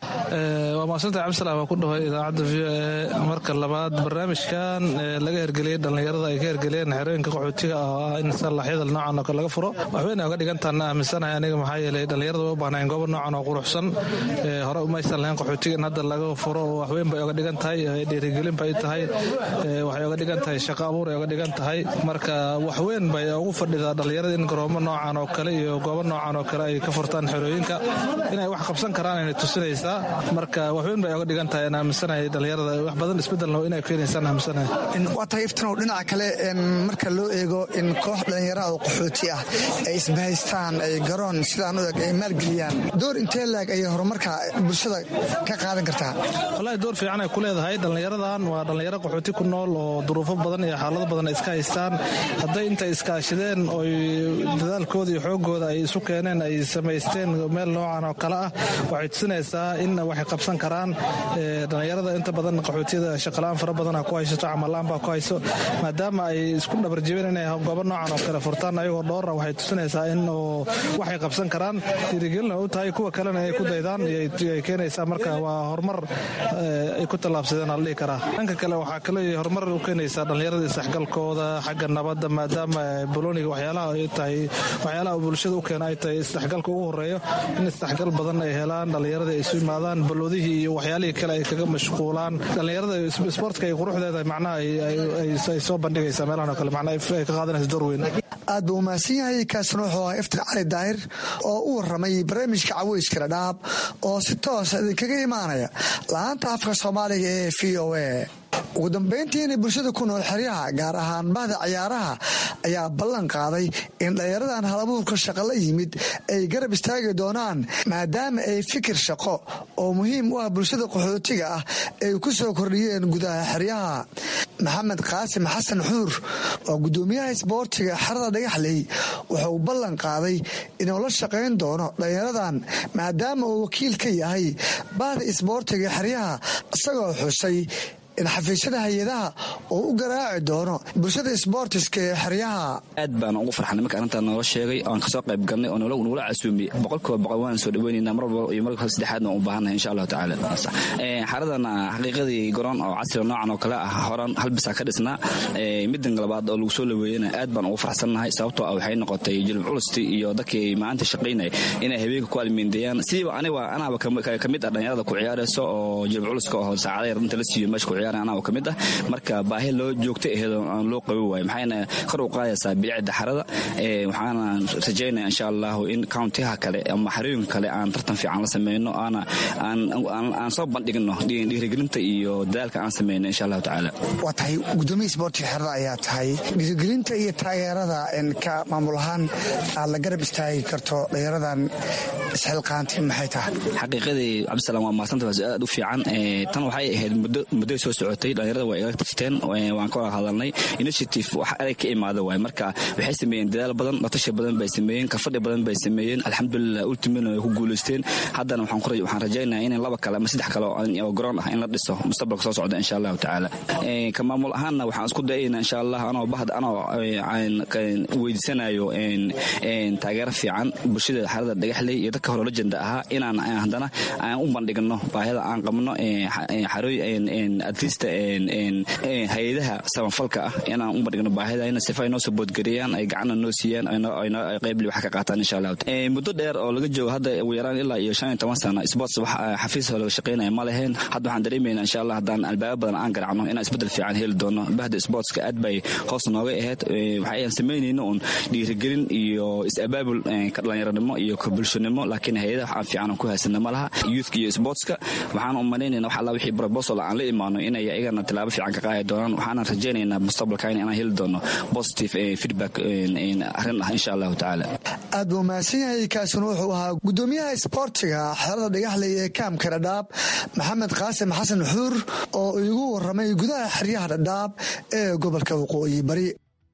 waa maasanta cabdisalaam waa ku dhahoy idaacadda v o a marka labaad. barnaamijkan laga hergeliyey dhallinyarada ay ka hergeliyeen xerooyinka qaxootiga ah in salaxyada noocan oo kale laga furo waxbayna oga dhigantaana aaminsanahay aniga, maxaa yeelay dhallinyarada way u baahnaayeen goobo noocan oo quruxsan. hore umaysan lahayn qaxootiga in hadda laga furo waxweyn bay oga dhigan tahay, dhiirigelin bay tahay, waxay oga dhigan tahay shaqo abuur ay oga dhigan tahay. marka waxweyn bay ugu fadhidaa dhallinyarada in garoomo noocan oo kale iyo goobo noocan oo kale ay ka furtaan xerooyinka, inay wax qabsan karaan ayna tusinaysaa. marka waxweyn bay oga dhigan tahay, aaminsanahay dhallinyarada wax badan isbedelno inay keenaysaan aaminsanahay. waa tahay iftinow dhinaca kale marka loo eego in koox dhallinyara oo qaxooti ah ay isbahaystaan, ay garoon sidaan u eg ay maalgeliyaan, door intee laag ayay horumarka bulshada ka qaadan kartaa? wallaahi door fiican ay ku leedahay. dhallinyaradan waa dhallinyaro qaxooti ku nool oo duruufo badan iyo xaalado badan ay iska haystaan. hadday intay iskaashadeen oy dadaalkooda iyo xoogooda ay isu keeneen ay samaysteen meel noocan oo kale ah, waxay tusinaysaa in waxay qabsan karaan. dhallinyarada inta badan qaxootiyada shaqalaan fara badana ku haysato, camalaan baa ku hayso, maadaama ay isku dhabarjibeen inay goobo noocan oo kale furtaan ayagoo dhoora, waxay tusinaysaa in waxay qabsan karaan, dhiirigelina u tahay kuwa kalena ay ku daydaan ay keenaysaa. marka waa horumar ay ku tallaabsadeen ala dhihi karaa. dhanka kale waxaa kale horumar u keenaysaa dhallinyarada isdhexgalkooda xagga nabadda, maadaama boloniga waxyaalaha ay tahay waxyaalaha bulshada u keena ay tahay isdhexgalka ugu horeeyo, in isdhexgal badan ay helaan dhallinyarada isu imaadaan, balloodihii iyo waxyaalihii kale ay kaga mashquulaan. dhallinyarada isboortka ay quruxdeeda macnaha ay soo bandhigaysaa meelahan oo kale, macnaha ay ka qaadanaysa door weyn. aad buu umahadsan yahay. kaasna wuxuu ahaa iftin cali daahir oo u waramay barnaamijka caweyska dhadhaab oo si toosa idinkaga imaanaya laanta afka soomaaliga ee v o a. ugu dambayntiina bulshada ku nool xeryaha gaar ahaan bahda ciyaaraha ayaa ballan qaaday in dhallinyaradan halabuurka shaqo la yimid ay garab istaagi doonaan, maadaama ay fikir shaqo oo muhiim u ah bulshada qaxootiga ah ay ku soo kordhiyeen gudaha xeryaha. maxamed qaasim xasan xuur oo gudoomiyaha isboortiga xerada dhagaxley wuxuu ballan qaaday inuu la shaqayn doono dhallinyaradan maadaama uu wakiil ka yahay bahda isboortiga xeryaha, isagoo xusay in xafiisyada hay-adaha oo u garaaci doono bulshada isboortiska ee xeryaha. aad baan ugu farxanay marka arrintaa noola sheegay oan kasoo qayb galnay oo nagula casuumiyey boqolkiiba boqol waan soo dhaweynayna mar walba iyo marka saddexaadna waan u baahannahay insha allahu tacaala. xaradana xaqiiqadii garoon oo casriga noocan oo kale ah horan halbisaa ka dhisnaa, middan labaad oo lagu soo laweeyana aad baan ugu farxsannahay, sababtoo ah waxay noqotay jilib culusti iyo dadkii maanta shaqaynay inay habeenka ku almiindeeyaan. sidiiba aniga anaaba ka mid ah dhallinyarada ku ciyaarayso oo jilib culuska oo saacada yar inta la siiyo meesha ku ciyaar gaaran anaa oo ka mid ah marka baahi loo joogto aheed aan loo qabi waayo maxayna kor u qaadaysaa bilicda xarada waxaana rajaynaya insha allahu in countiha kale ama xarooyinka kale aan tartan fiican la sameyno aan aan soo bandhigno dhiirigelinta iyo dadaalka aan sameyno insha allahu tacaala. waa tahay gudoomiye isboortiga xerada ayaa tahay dhiirigelinta iyo taageerada ka maamul ahaan aad la garab istaagi karto dhalinyaradan isxilqaantay maxay tahay? xaqiiqadii cabdisalaam waa maasanta waa aad u fiican tan waxay ahayd muddo muddo soo socotay dhalinyarada waa iga tirteen waan ka hadalnay initiative wax ay ka imaado waay marka waxay sameeyeen dadaal badan latasha badan bay sameeyeen ka fadhi badan bay sameeyeen alxamdulillah ultimate way ku guuleysteen haddana waxaan ku waxaan rajaynayaa in laba kale ama saddex kale oo garoon ah in la dhiso mustaqbalka soo socda insha Allah taala ee ka maamul ahaanna waxaan isku dayaynaa insha Allah anoo bahad anoo aan weydiisanayo in in taageero fiican bulshada xarada dhagaxley iyo dadka hore legend ahaa inaan haddana aan u bandhigno baahida aan qabno ee xarooy in at least in hay'adaha samafalka ah inaan u bandhigno baahida in si fayno soo boodgariyaan ay gacan noo siiyaan ay qayb li wax ka qaataan insha Allah ee muddo dheer oo laga joogo hadda ugu yaraan ilaa iyo shan iyo toban sano sports wax xafiis oo laga shaqeynaya ma leheen hadda waxaan dareemaynaa insha Allah haddaan albaab badan aan garacno inaan isbedel fiican heli doono bahda sportska aad bay hoos nooga ahayd waxay aan sameynayno on dhiirigelin iyo is-abaabul ka dhalinyaranimo iyo ka bulshanimo laakiin hay'adaha aan fiican ku haysana ma laha youth iyo sportska waxaan u maleynaynaa wax alla wixii proposal aan la imaano inay ayagana tilaabo fiican ka qaadi doonaan waxaan rajaynaynaa mustaqbalka inaan heli doono positive feedback in arin ah insha Allah taala. aad buu mahadsan yahay kaasuna wuxuu ahaa gudoomiyaha isboortiga xerada dhagaxley ee kaamka Dhadhaab Maxamed Qaasim Xasan Xuur oo igu waramay gudaha xeryaha Dhadhaab ee gobolka Waqooyi Bari.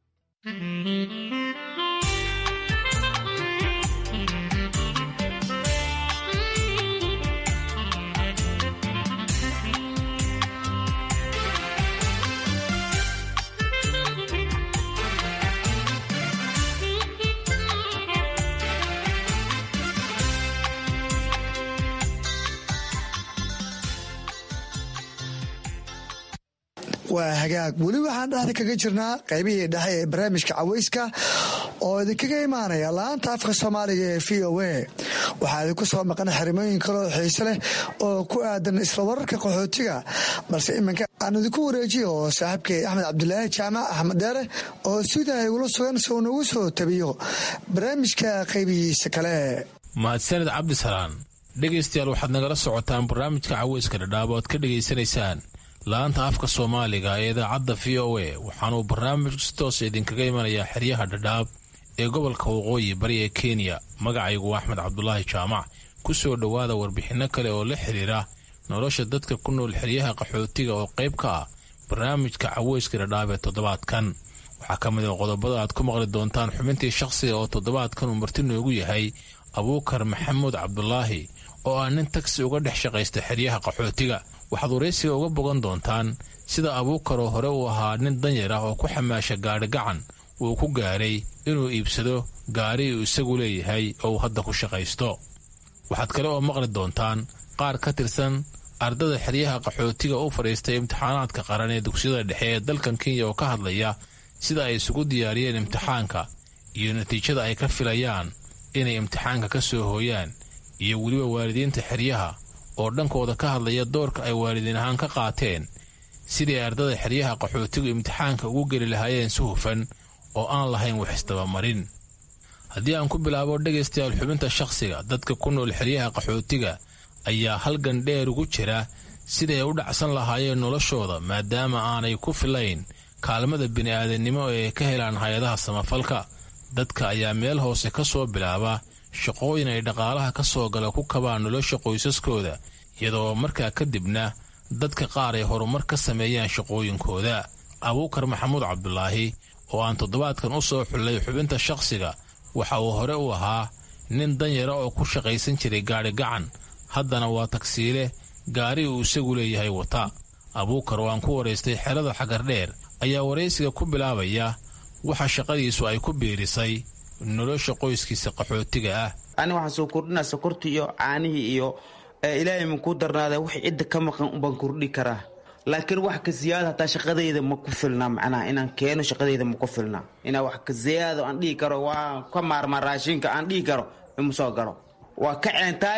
waa hagaag weli waxaan dhexda kaga jirnaa qaybihii dhexe ee barnaamijka cawayska oo idinkaga imaanaya laanta afka soomaaliga ee v o a waxaa idinku soo maqan xarimooyin kale oo xiise leh oo ku aadan isla wararka qaxootiga balse iminka aan idinku wareejiyo oo saaxiibkay axmed cabdulaahi jaamac axmed dheere oo sidaa igula sugan si uu nagu soo tabiyo barnaamijka qaybihiisa kale. mahadsanid cabdisalaan dhegaystayaal waxaad nagala socotaan barnaamijka cawayska Dhadhaab ood ka dhegaysanaysaan laanta afka soomaaliga ee idaacadda v o a waxaanuu barnaamij toos idinkaga imanayaa xeryaha Dhadhaab ee gobolka waqooyi bari ee Kenya. magacaygu Axmed Cabdulaahi Jaamac. ku soo dhowaada warbixinno kale oo la xiriira nolosha dadka ku nool xeryaha qaxootiga oo qayb ka ah barnaamijka cawayska Dhadhaab ee toddobaadkan. waxaa ka mid ah qodobada aad ku maqli doontaan xubintii shakhsiga oo toddobaadkan uu marti noogu yahay Abuukar Maxamuud Cabdulaahi oo ah nin taksi uga dhex shaqaysta xeryaha qaxootiga. waxaad waraysiga uga bogan doontaan sida Abuukar oo hore uu ahaa nin danyar ah oo ku xamaasha gaadhi gacan uu ku gaaray inuu iibsado gaari uu isagu leeyahay oo uu hadda ku shaqaysto. waxaad kale oo maqli doontaan qaar ka tirsan ardada xeryaha qaxootiga u fadhiistay imtixaanaadka qaran ee dugsiyada dhexe ee dalkan Kenya oo ka hadlaya sida ay isugu diyaariyeen imtixaanka iyo natiijada ay ka filayaan inay imtixaanka ka soo hooyaan iyo weliba waalidiinta xeryaha oo dhankooda ka hadlaya doorka ay waalidiin ahaan ka qaateen sidii ardada xeryaha qaxootigu imtixaanka ugu geli lahaayeen si hufan oo aan lahayn wax isdabamarin. haddii aan ku bilaabo dhegaystayaal xubinta shakhsiga dadka ku nool xeryaha qaxootiga ayaa halgan dheer ugu jira siday u dhacsan lahaayeen noloshooda maadaama aanay ku filayn kaalmada bini'aadannimo ee ka helaan hay-adaha samafalka. dadka ayaa meel hoose ka soo bilaaba shaqooyin ay dhaqaalaha ka soo gala ku kabaan nolosha qoysaskooda iyadoo markaa kadibna dadka qaar ay horumar ka sameeyaan shaqooyinkooda. Abuukar Maxamuud Cabdulaahi oo aan toddobaadkan u soo xullay xubinta shakhsiga waxa uu hore u ahaa nin danyara oo ku shaqaysan jiray gaadhi gacan haddana waa tagsiile gaari uu isagu leeyahay wata. Abuukar oo aan ku waraystay xerada Xagardheer ayaa waraysiga ku bilaabaya waxa shaqadiisu ay ku biirisay nolosha qoyskiisa qaxootiga ah. ani waxaan soo kordhinaa sokortii iyo caanihii iyo ilaahay ma ku darnaada wixii cidda ka maqan u baan kordhi karaa laakiin wax ka ziyaada hataa shaqadayda ma ku filna macnaha inaan keeno shaqadayda ma ku filna inaa wax ka ziyaado aan dhihi karo waa ka maarmaa raashinka aan dhihi karo ima soo galo waa ka ceentaayo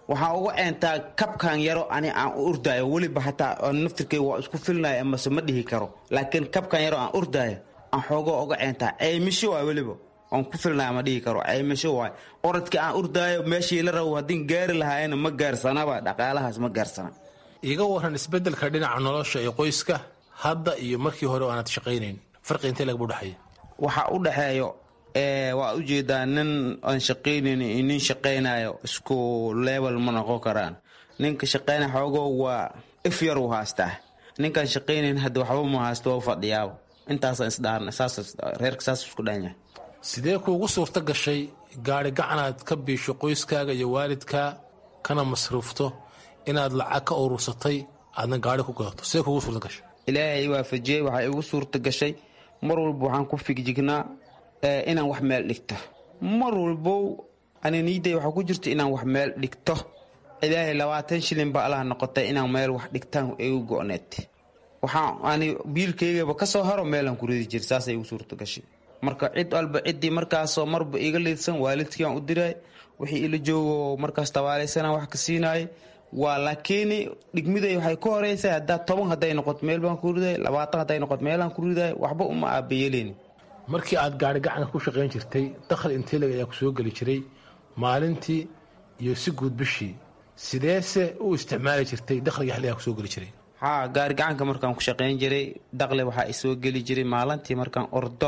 waxaan uga ceentaa kabkan yaro ani aan u urdaayo weliba hataa naftirkayga waa isku filnaya amase ma dhihi karo laakiin kabkan yaro aan urdaayo aan xoogo uga ceentaa ceymisho waay weliba aan ku filnaya ma dhihi karo ceymisho waay orodka aan urdaayo meeshii la rabo haddii gaari lahaayena ma gaarsanaba dhaqaalahaas ma gaarsana iga waran isbeddelka dhinaca nolosha ee qoyska hadda iyo markii hore aanad shaqaynayn farqi intee lagbu dhexeeya waxaa u dhexeeyo waa ujeedaa nin aan shaqaynayn iyo nin shaqaynayo isku level ma noqon karaan ninka shaqaynaya xoogo waa if yar u haastaa ninkaan shaqaynayn hadda waxba ma haasto waa fadhiyaaba intaasaan isdhaarna saas reerka saas isku dhan yahay sidee kuugu suurto gashay gaari gacanaad ka biisho qoyskaaga iyo waalidkaa kana masruufto inaad lacag ka urursatay aadna gaari ku gadato sidee kuugu suurto gashay ilaahay waafajiyey waxay igu suurto gashay mar walba waxaan ku figjignaa inaan wax meel dhigto mar walbow ani niiday waxaa ku jirta inaan wax meel dhigto ilaahay labaatan shilin ba allaha noqotay inaan meel wax dhigtaan igu go-need waxaa ani biilkaygaba ka soo haro meelaan ku ridi jira saasay igu suurto gashay marka cid walba ciddii markaasoo marba iga liidsan waalidkii aan u diray wixii ila joogo markaas tabaalaysanaan wax ka siinaayay waa laakiin dhigmiday waxay ku horeysaa haddaa toban hadday noqoto meel baan ku riday labaatan hadday noqoto meelaan ku riday waxba uma aabayeeleyni markii aad gaari gacanka ku shaqayn jirtay dakhli inteeleg ayaa ku soo geli jiray maalintii iyo si guud bishii sideese u isticmaali jirtay dakhliga xilligaa ku soo geli jiray haa gaari gacanka markaan ku shaqayn jiray dakhli waxaa isoo geli jiray maalintii markaan ordo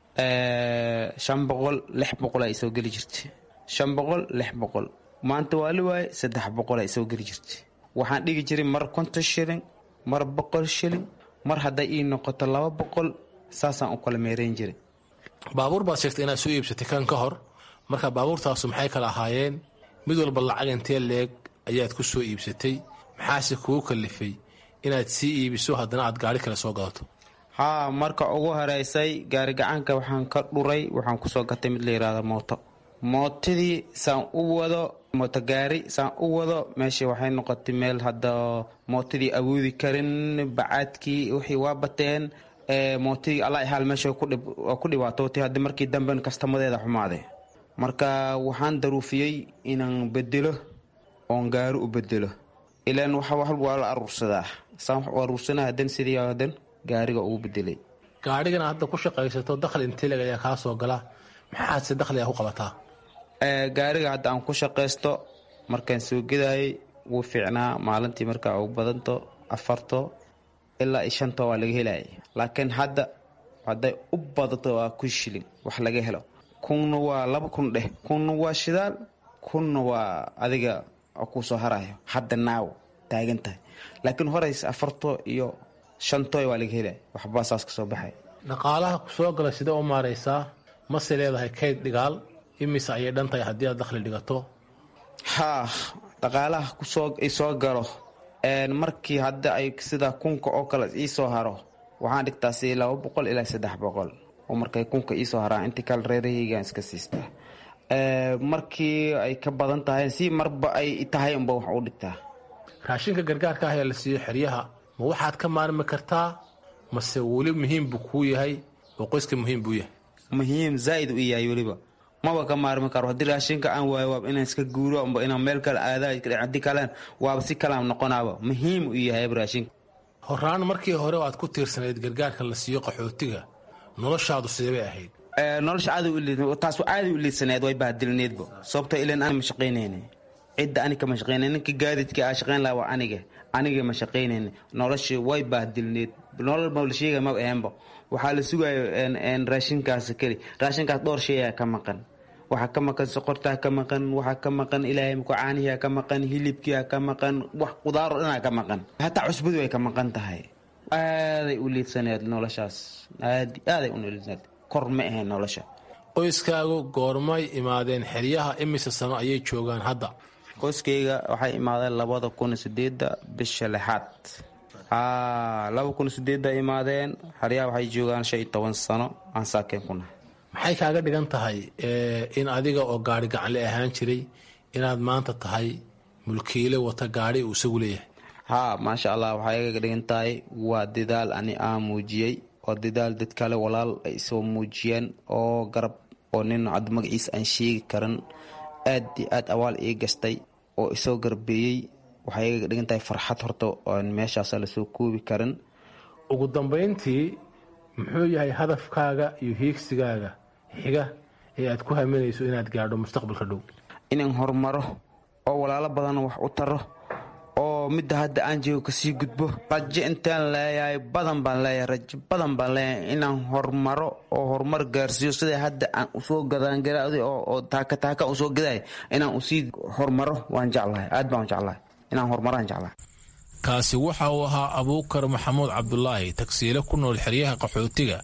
shan boqol lix boqol ay soo geli jirtay shan boqol lix boqol maanta waa la waaye saddex boqol ay soo geli jirtay waxaan dhigi jiray mar konton shilin mar boqol shilin mar hadday ii noqoto laba boqol saasaan u kala meerayn jiray baabuur baad sheegtay inaad soo iibsatay kan ka hor marka baabuurtaasu maxay kala ahaayeen mid walba lacag intee leeg ayaad ku soo iibsatay maxaase kugu kalifay inaad sii iibiso haddana aad gaari kale soo gadato haa marka ugu horeysay gaari gacanka waxaan ka dhuray waxaan kusoo gatay mid la yidhaahdo mooto mootadii saan u wado mootogaari saan u wado meeshii waxay noqotay meel hadda mootadii awoodi karin bacaadkii wixii waa bateen mootadii alla haal meesha ku dhibaatootay haddi markii damben kastamadeeda xumaade marka waxaan daruufiyey inaan bedelo oon gaari u bedelo ilaan wax walba waa la aruursadaa saan wax u aruursanaa hadan sidii hadan gaariga ugu bedelay gaarigana hadda ku shaqaysato dakhli inteeleg ayaa kaa soo gala maxaadse dakhliga ku qabataa gaariga hadda aan ku shaqaysto markaan soo gedayay wuu fiicnaa maalintii markaa ugu badanto afarto ilaa iyo shanto waa laga helaya laakiin hadda hadday u badato waa kun shilin wax laga helo kunna waa laba kun dheh kunna waa shidaal kunna waa adiga kuu soo harayo hadda naaw taagan tahay laakiin horeys afarto iyo shantoy waa laga helaya waxbaa saas ka soo baxay dhaqaalaha ku soo gala sidee u maaraysaa mase leedahay kayd dhigaal imise ayay dhan tahay haddii aad dakhli dhigato haa dhaqaalaha kusoo isoo galo markii hadda ay sida kunka oo kale iisoo haro waxaan dhigtaa si laba boqol ilaa saddex boqol oo markay kunka iisoo haraan intii kale reerahaygaan iska siistaa markii ay ka badan tahay si marba ay tahay unba wax u dhigtaa raashinka gargaarka ah ee la siiyo xeryaha ma waxaad ka maarmi kartaa mase weli muhiim buu kuu yahay oo qoyska muhiim buu yahay muhiim zaa'id u yahay weliba maba ka maarmi karo haddii raashinka aan waayo waaba inaan iska guuro amba inaan meel kale aadaa haddii kalen waaba si kalean noqonaaba muhiim u yahay raashinka horaan markii hore aad ku tiirsanayd gargaarka la siiyo qaxootiga noloshaadu sidee ahayd nolosha taas caadi u liidsaneed way bahdilneedba sababtoo ilan aan ma shaqaynayna cidda ani kama shaqaynay ninka gaadidka aa shaqayn lahaa waa aniga aniga ma shaqaynayna nolosha way bahdilneed nolol ma la sheega ma ahaanba waxaa la sugayo raashinkaas keli raashinkaas dhowr shay ayaa ka maqan waxaa ka maqan sokortaa ka maqan waxaa ka maqan ilaahay muku caanihiaa ka maqan hilibkiia ka maqan wax qudaaro dhanaa ka maqan hataa cusbadu way ka maqan tahay aaday u liidsaneed noloshaas aad aaday u liidsaneed kor ma ahayn nolosha qoyskaagu goormay imaadeen xeryaha imise sano ayay joogaan hadda qoyskayga waxay imaadeen labada kun sideeda bisha lixaad laba kun sideeda imaadeen xeryaha waxay joogaan shan iyo toban sano aan saakeen ku nahay maxay kaaga dhigan tahay in adiga oo gaari gacanle ahaan jiray inaad maanta tahay mulkiile wata gaari uu isagu leeyahay haa maasha allah waxay iga dhigan tahay waa dadaal ani aan muujiyey oo dadaal dad kale walaal ay soo muujiyeen oo garab oo nin cad magaciisa aan sheegi karan aad iyo aad awaal ii gastay oo isoo garbeeyey waxay iga dhigan tahay farxad horta oon meeshaasa lasoo koobi karin. ugu dambayntii muxuu yahay hadafkaaga iyo hiigsigaaga xiga ee aad ku haminayso inaad gaadho mustaqbalka dhow? inaan horumaro oo walaalo badan wax u taro oo midda hadda aan joogo kasii gudbo. rajo intaan leeyahay badan baan leeyahay rajo badan baan leeyahay inaan horumaro oo horumar gaarsiiyo sida hadda aan usoo gadaangaraday oo taaka taaka usoo gaday inaan usii horumaro waan jeclahay, aad baan jeclahay inaan horumaraan jeclahay. kaasi waxa uu ahaa abuukar maxamuud cabdulaahi tagsiile ku nool xeryaha qaxootiga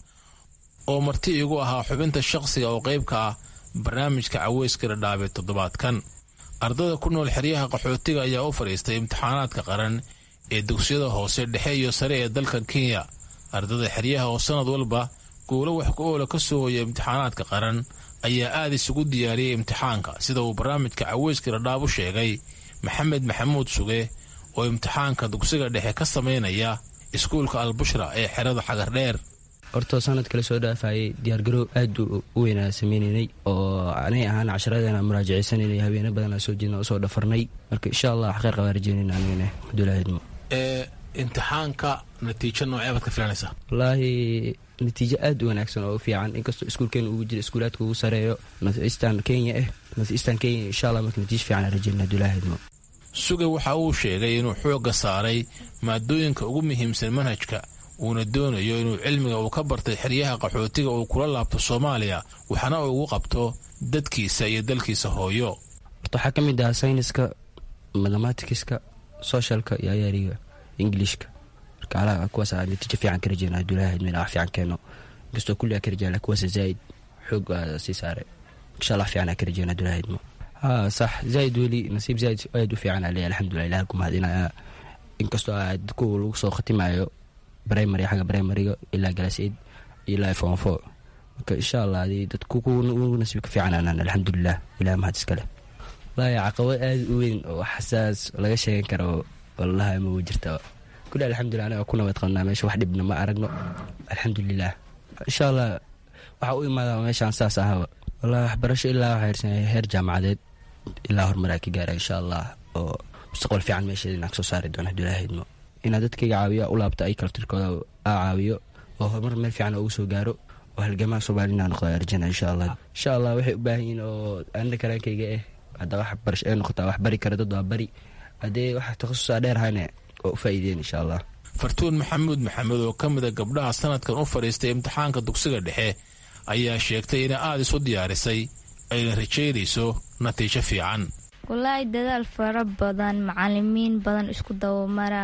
oo marti igu ahaa xubinta shaqsiga oo qayb ka ah barnaamijka caweyska dhadhaab ee toddobaadkan. ardada ku nool xeryaha qaxootiga ayaa u fadhiistay imtixaanaadka qaran ee dugsiyada hoose dhexe iyo sare ee dalkan kenya. ardada xeryaha oo sannad walba guulo wax ku oola ka soo hooya imtixaanaadka qaran ayaa aad isugu diyaariyey imtixaanka, sida uu barnaamijka caweyska dhadhaab u sheegay maxamed maxamuud suge oo imtixaanka dugsiga dhexe ka samaynaya iskuulka albushra ee xerada xagardheer. hortoo sanadkale soo dhaafayay diyaargarow aad u weynaa samaynaynay oo anay ahaan casharadana muraajacaysananay habeeno badanaa soo jeedna usoo dhafarnay. marka insha allah wax kheyr qabaa rajeynayna anigana dulaahidmo. ee imtixaanka natiijo noocee baad ka filanaysaa? wallaahi natiijo aad u wanaagsan oo u fiican, inkastoo iskuulkeena ugu jira iskuulaadka ugu sareeyo northeastern kenya ah northeastern kenya insha allah marka natiijo fiican rajeynayna dulaahidmo. suge waxa uu sheegay inuu xoogga saaray maadooyinka ugu muhiimsan manhajka, uuna doonayo inuu cilmiga uu ka bartay xeryaha qaxootiga uu kula laabto soomaaliya waxna uu ugu qabto dadkiisa iyo dalkiisa hooyo. horta waxaa ka mid ah sayniska, mathematicska, socialka iyo ayaariga ingilishka. marka alaa kuwaas aa natiijo fiican ka rajeynaa dulaahid mina wax fiican keeno, inkastoo kulli aa ka rajeynaa kuwaas zaa'id xoog aa sii saaray. insha allah fiican aa ka rajeynaa dulaahidmo. haa sax zaa'id weli nasiib zaa'id aad u fiican aa leeyahay alxamdulilah ilaah ku mahadinaya. inkastoo aad kuwa lagu soo khatimayo primary xagga primariga ilaa galas eid ilaa form four. marka insha allah adii dadku ugu nasiib ka fiicananaan alxamdulilah ilaah mahad iska leh. wallaahi caqabad aad u weyn oo xasaas laga sheegan karo wallahi ma jirta. kulli alxamdulilah anaga ku nabad qabnaa meesha, wax dhibna ma aragno alxamdulilah. insha allah waxaa u imaadaa meeshaan saas ahaba wallahi waxbarasho ilaa waxaa heer jaamacadeed ilaa horumaraa ka gaara insha allah oo mustaqbal fiican meesheeda inaan kasoo saari doono dulaahidmo. inaa dadkayga caawiyo u laabta ay kaltirkooda aa caawiyo oo horumar meel fiican ugu soo gaaro oo halgamaa soomaalina noqdo arjana insha allah. insha allah waxay u baahan yihiin oo anna karaankayga ah hadda wax barasho ee noqotaa wax bari kara dad waa bari, haddee wax takhasusaa dheer hayne oo u faa'iideen insha allah. fartuun maxamuud maxamed oo ka mida gabdhaha sanadkan u fadhiistay imtixaanka dugsiga dhexe ayaa sheegtay inay aada isu diyaarisay ayna rajaynayso natiijo fiican. wallaahi dadaal fara badan, macalimiin badan isku dabamara.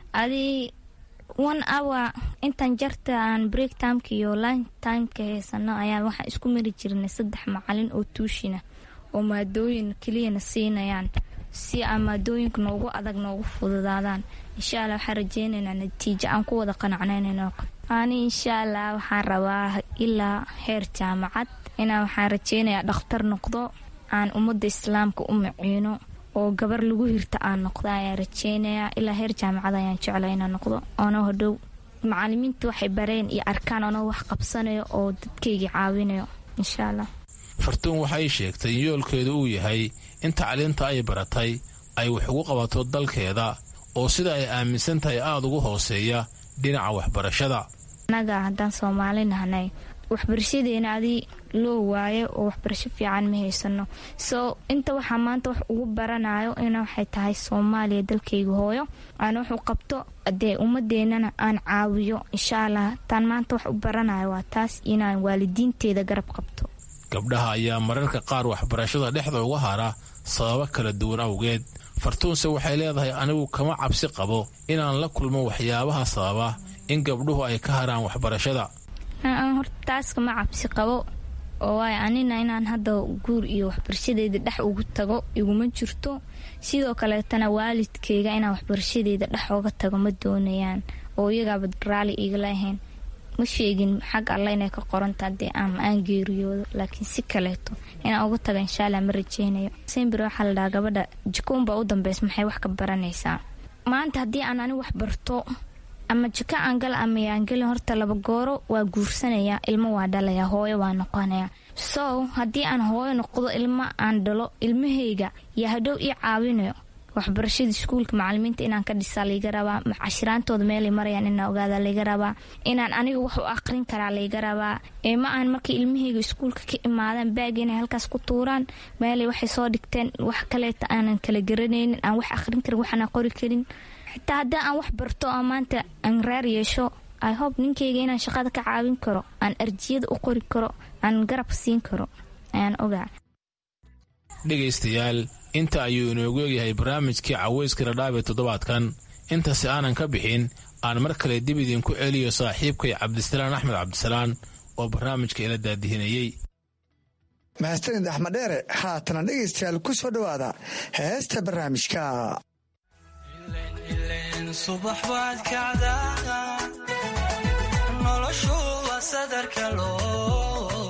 adii one hour intaan jarta aan break timeka iyo lunch timeka heysano ayaan waxaan isku mari jirnay saddex macalin oo tuushina oo maadooyin keliyana siinayaan si aan maadooyinka noogu adag noogu fududaadaan. insha allah waxaan rajeynaynaa natiijo aan ku wada qanacnaynayno. ani insha allah waxaan rabaa ilaa heer jaamacad inaan waxaan rajeynayaa dhakhtar noqdo, aan ummadda islaamka u maciino oo gabar lagu hirta aan noqdo ayaan rajeynayaa. ilaa heer jaamacad ayaan jeclaa inaan noqdo oona hodhow macalimiinta waxay bareen iyo arkaan oona wax qabsanayo oo dadkayga caawinayo insha allah. fartuun waxay sheegtay in yoolkeedu uu yahay in tacliinta ay baratay ay wax ugu qabato dalkeeda oo sida ay aaminsan tahay aada ugu hooseeya dhinaca waxbarashada. annaga haddaan soomaali nahnay waxbarashadeena adii loo waayo oo waxbarasho fiican ma haysano. soo inta waxaa maanta wax ugu baranayo ina waxay tahay soomaaliya dalkayga hooyo aan wax u qabto dee ummadeenana aan caawiyo insha allah. taan maanta wax u baranayo waa taas inaan waalidiinteeda garab qabto. gabdhaha ayaa mararka qaar waxbarashada dhexda uga hara sababo kala duwan awgeed. fartuunse waxay leedahay anigu kama cabsi qabo inaan la kulmo waxyaabaha sababa in gabdhuhu ay ka haraan waxbarashada. horta taas kama cabsi qabo oo waay anina inaan hadda guur iyo waxbarashadeeda dhex ugu tago iguma jirto. sidoo kaleetana waalidkayga inaan waxbarashadeeda dhex uga tago ma doonayaan oo iyagaaba raali igala ahayn. ma sheegin xag alla inay ka qorantaa dee ama aan geeriyoodo, laakiin si kaleeto inaan uga tago insha allah ma rajeynayo. sembir waxaa la dhahaa gabadha jikoonbaa u dambeys maxay wax ka baranaysaa. maanta haddii aan ani wax barto ama jika aan gal ama yaan gelin horta laba gooro waa guursanaya ilmo waa dhalaya hooyo waa noqonaya so haddii aan hooyo noqdo ilmo aan dhalo ilmahayga yaa hadhow ii caawinayo waxbarashada iskuulka macalimiinta inaan ka dhisaa layga rabaa cashiraantooda meelay marayaan inaan ogaada layga rabaa inaan aniga wax u aqrin karaa layga rabaa ee ma aan markii ilmahayga iskuulka ka imaadaan baag inay halkaas ku tuuraan meelay waxay soo dhigteen wax kaleeta aanan kala garanaynin aan wax aqrin karin waxaan qori karin xitaa haddii aan wax barto oo maanta aan reer yeesho I hope ninkayga inaan shaqada ka caawin karo aan arjiyada u qori karo aan garab siin karo ayaan ogaa dhegaystayaal inta ayuu inoogu egyahay barnaamijkii cawayska dhadhaab ee toddobaadkan intaasi aanan ka bixin aan mar kale dib idinku celiyo saaxiibkay cabdisalaan axmed cabdisalaan oo barnaamijka ila daadihinayey mahadsanid axmed dheere haatana dhegaystayaal ku soo dhowaada heesta barnaamijka subax baad kacdaa noloshu waa sadarka loo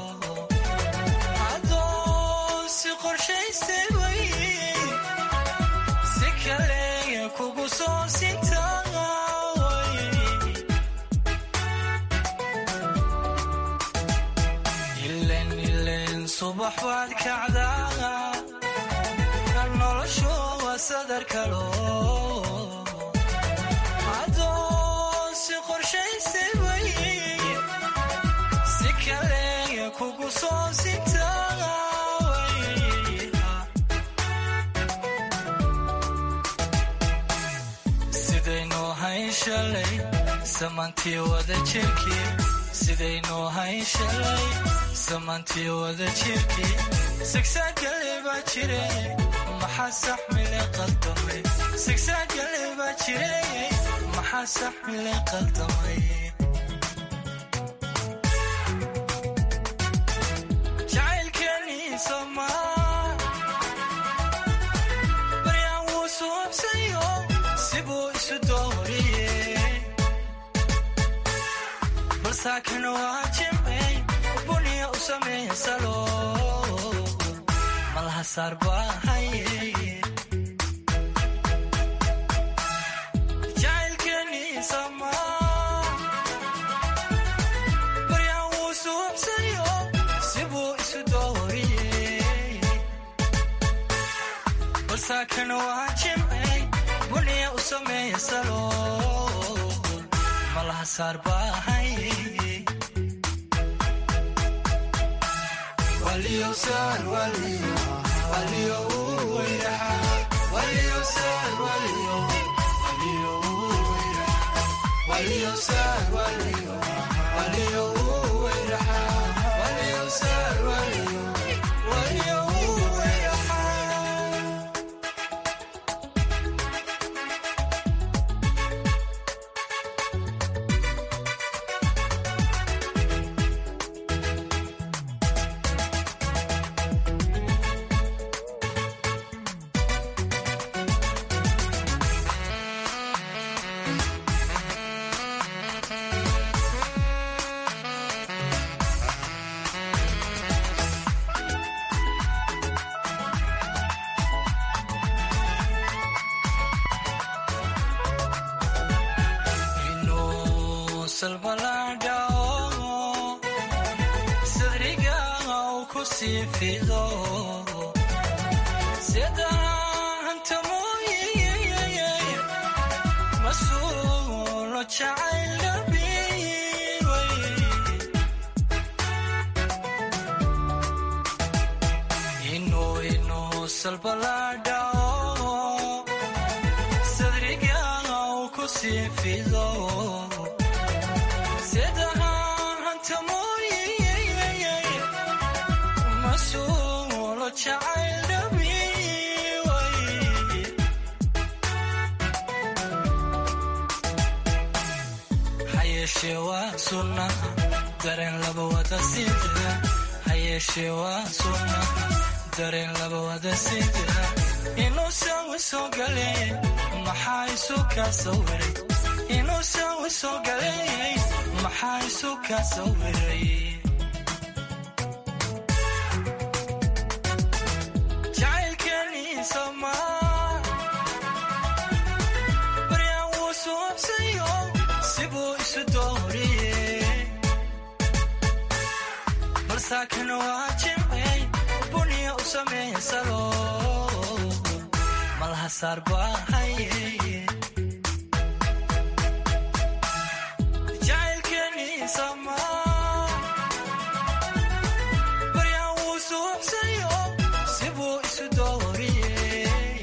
adoon si qorshaystay way si kaleya kugu soo sintaa ilen ilen subax baad kacdaa noloshu waa sadarka loo sidaynoo hayn shalay samantii wada jirkii sidaynoo hayn shalay samantii wada jirkii sigsaagale baa jire maxaa saxmile qaldamay sigsaagale baa jire maxaa saxmile qaldamay baryaan wuu suubsayo sibuu isu dooriye balsaakan waa jimcey buniya u sameeya salo malaha saar baa haye kan waa jimcey buniya u sameeya salo malaha saar baa haye waliyo saar waliyo waliyo wayraha waliyo saar waliyo waliyo wayraha waliyo saar waliyo waliyo wayraha waliyo saar waliyo waliyo dareen laba wada sida inuusan wisoo galay maxaa isu ka sawiray inuusan wisoo galay maxaa isu ka sawiray jacaylkani samaa baryaan wuu suubsayo balsaakana waa jimcey buniya u sameeya salo malaha saar baahaye jacaylkeenii samaa baryaan wuu suuxsayo sibuu isu dooriyey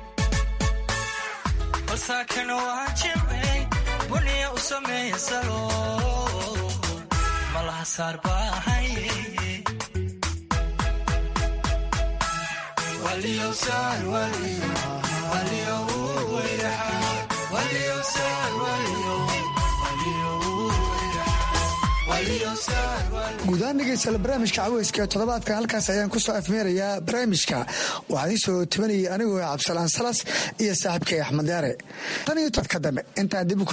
balsaakana waa jimcey buniya u sameeya salo malaha saar baahaye guudahaan dhegeystayaal barnaamijka caweyska ee toddobaadkan halkaas ayaan ku soo afmeerayaa barnaamijka waxaa idiin soo tabanayay anigoo cabdisalaan salas iyo saaxiibkay axmed yaare tan iyo todka dambe intaan dib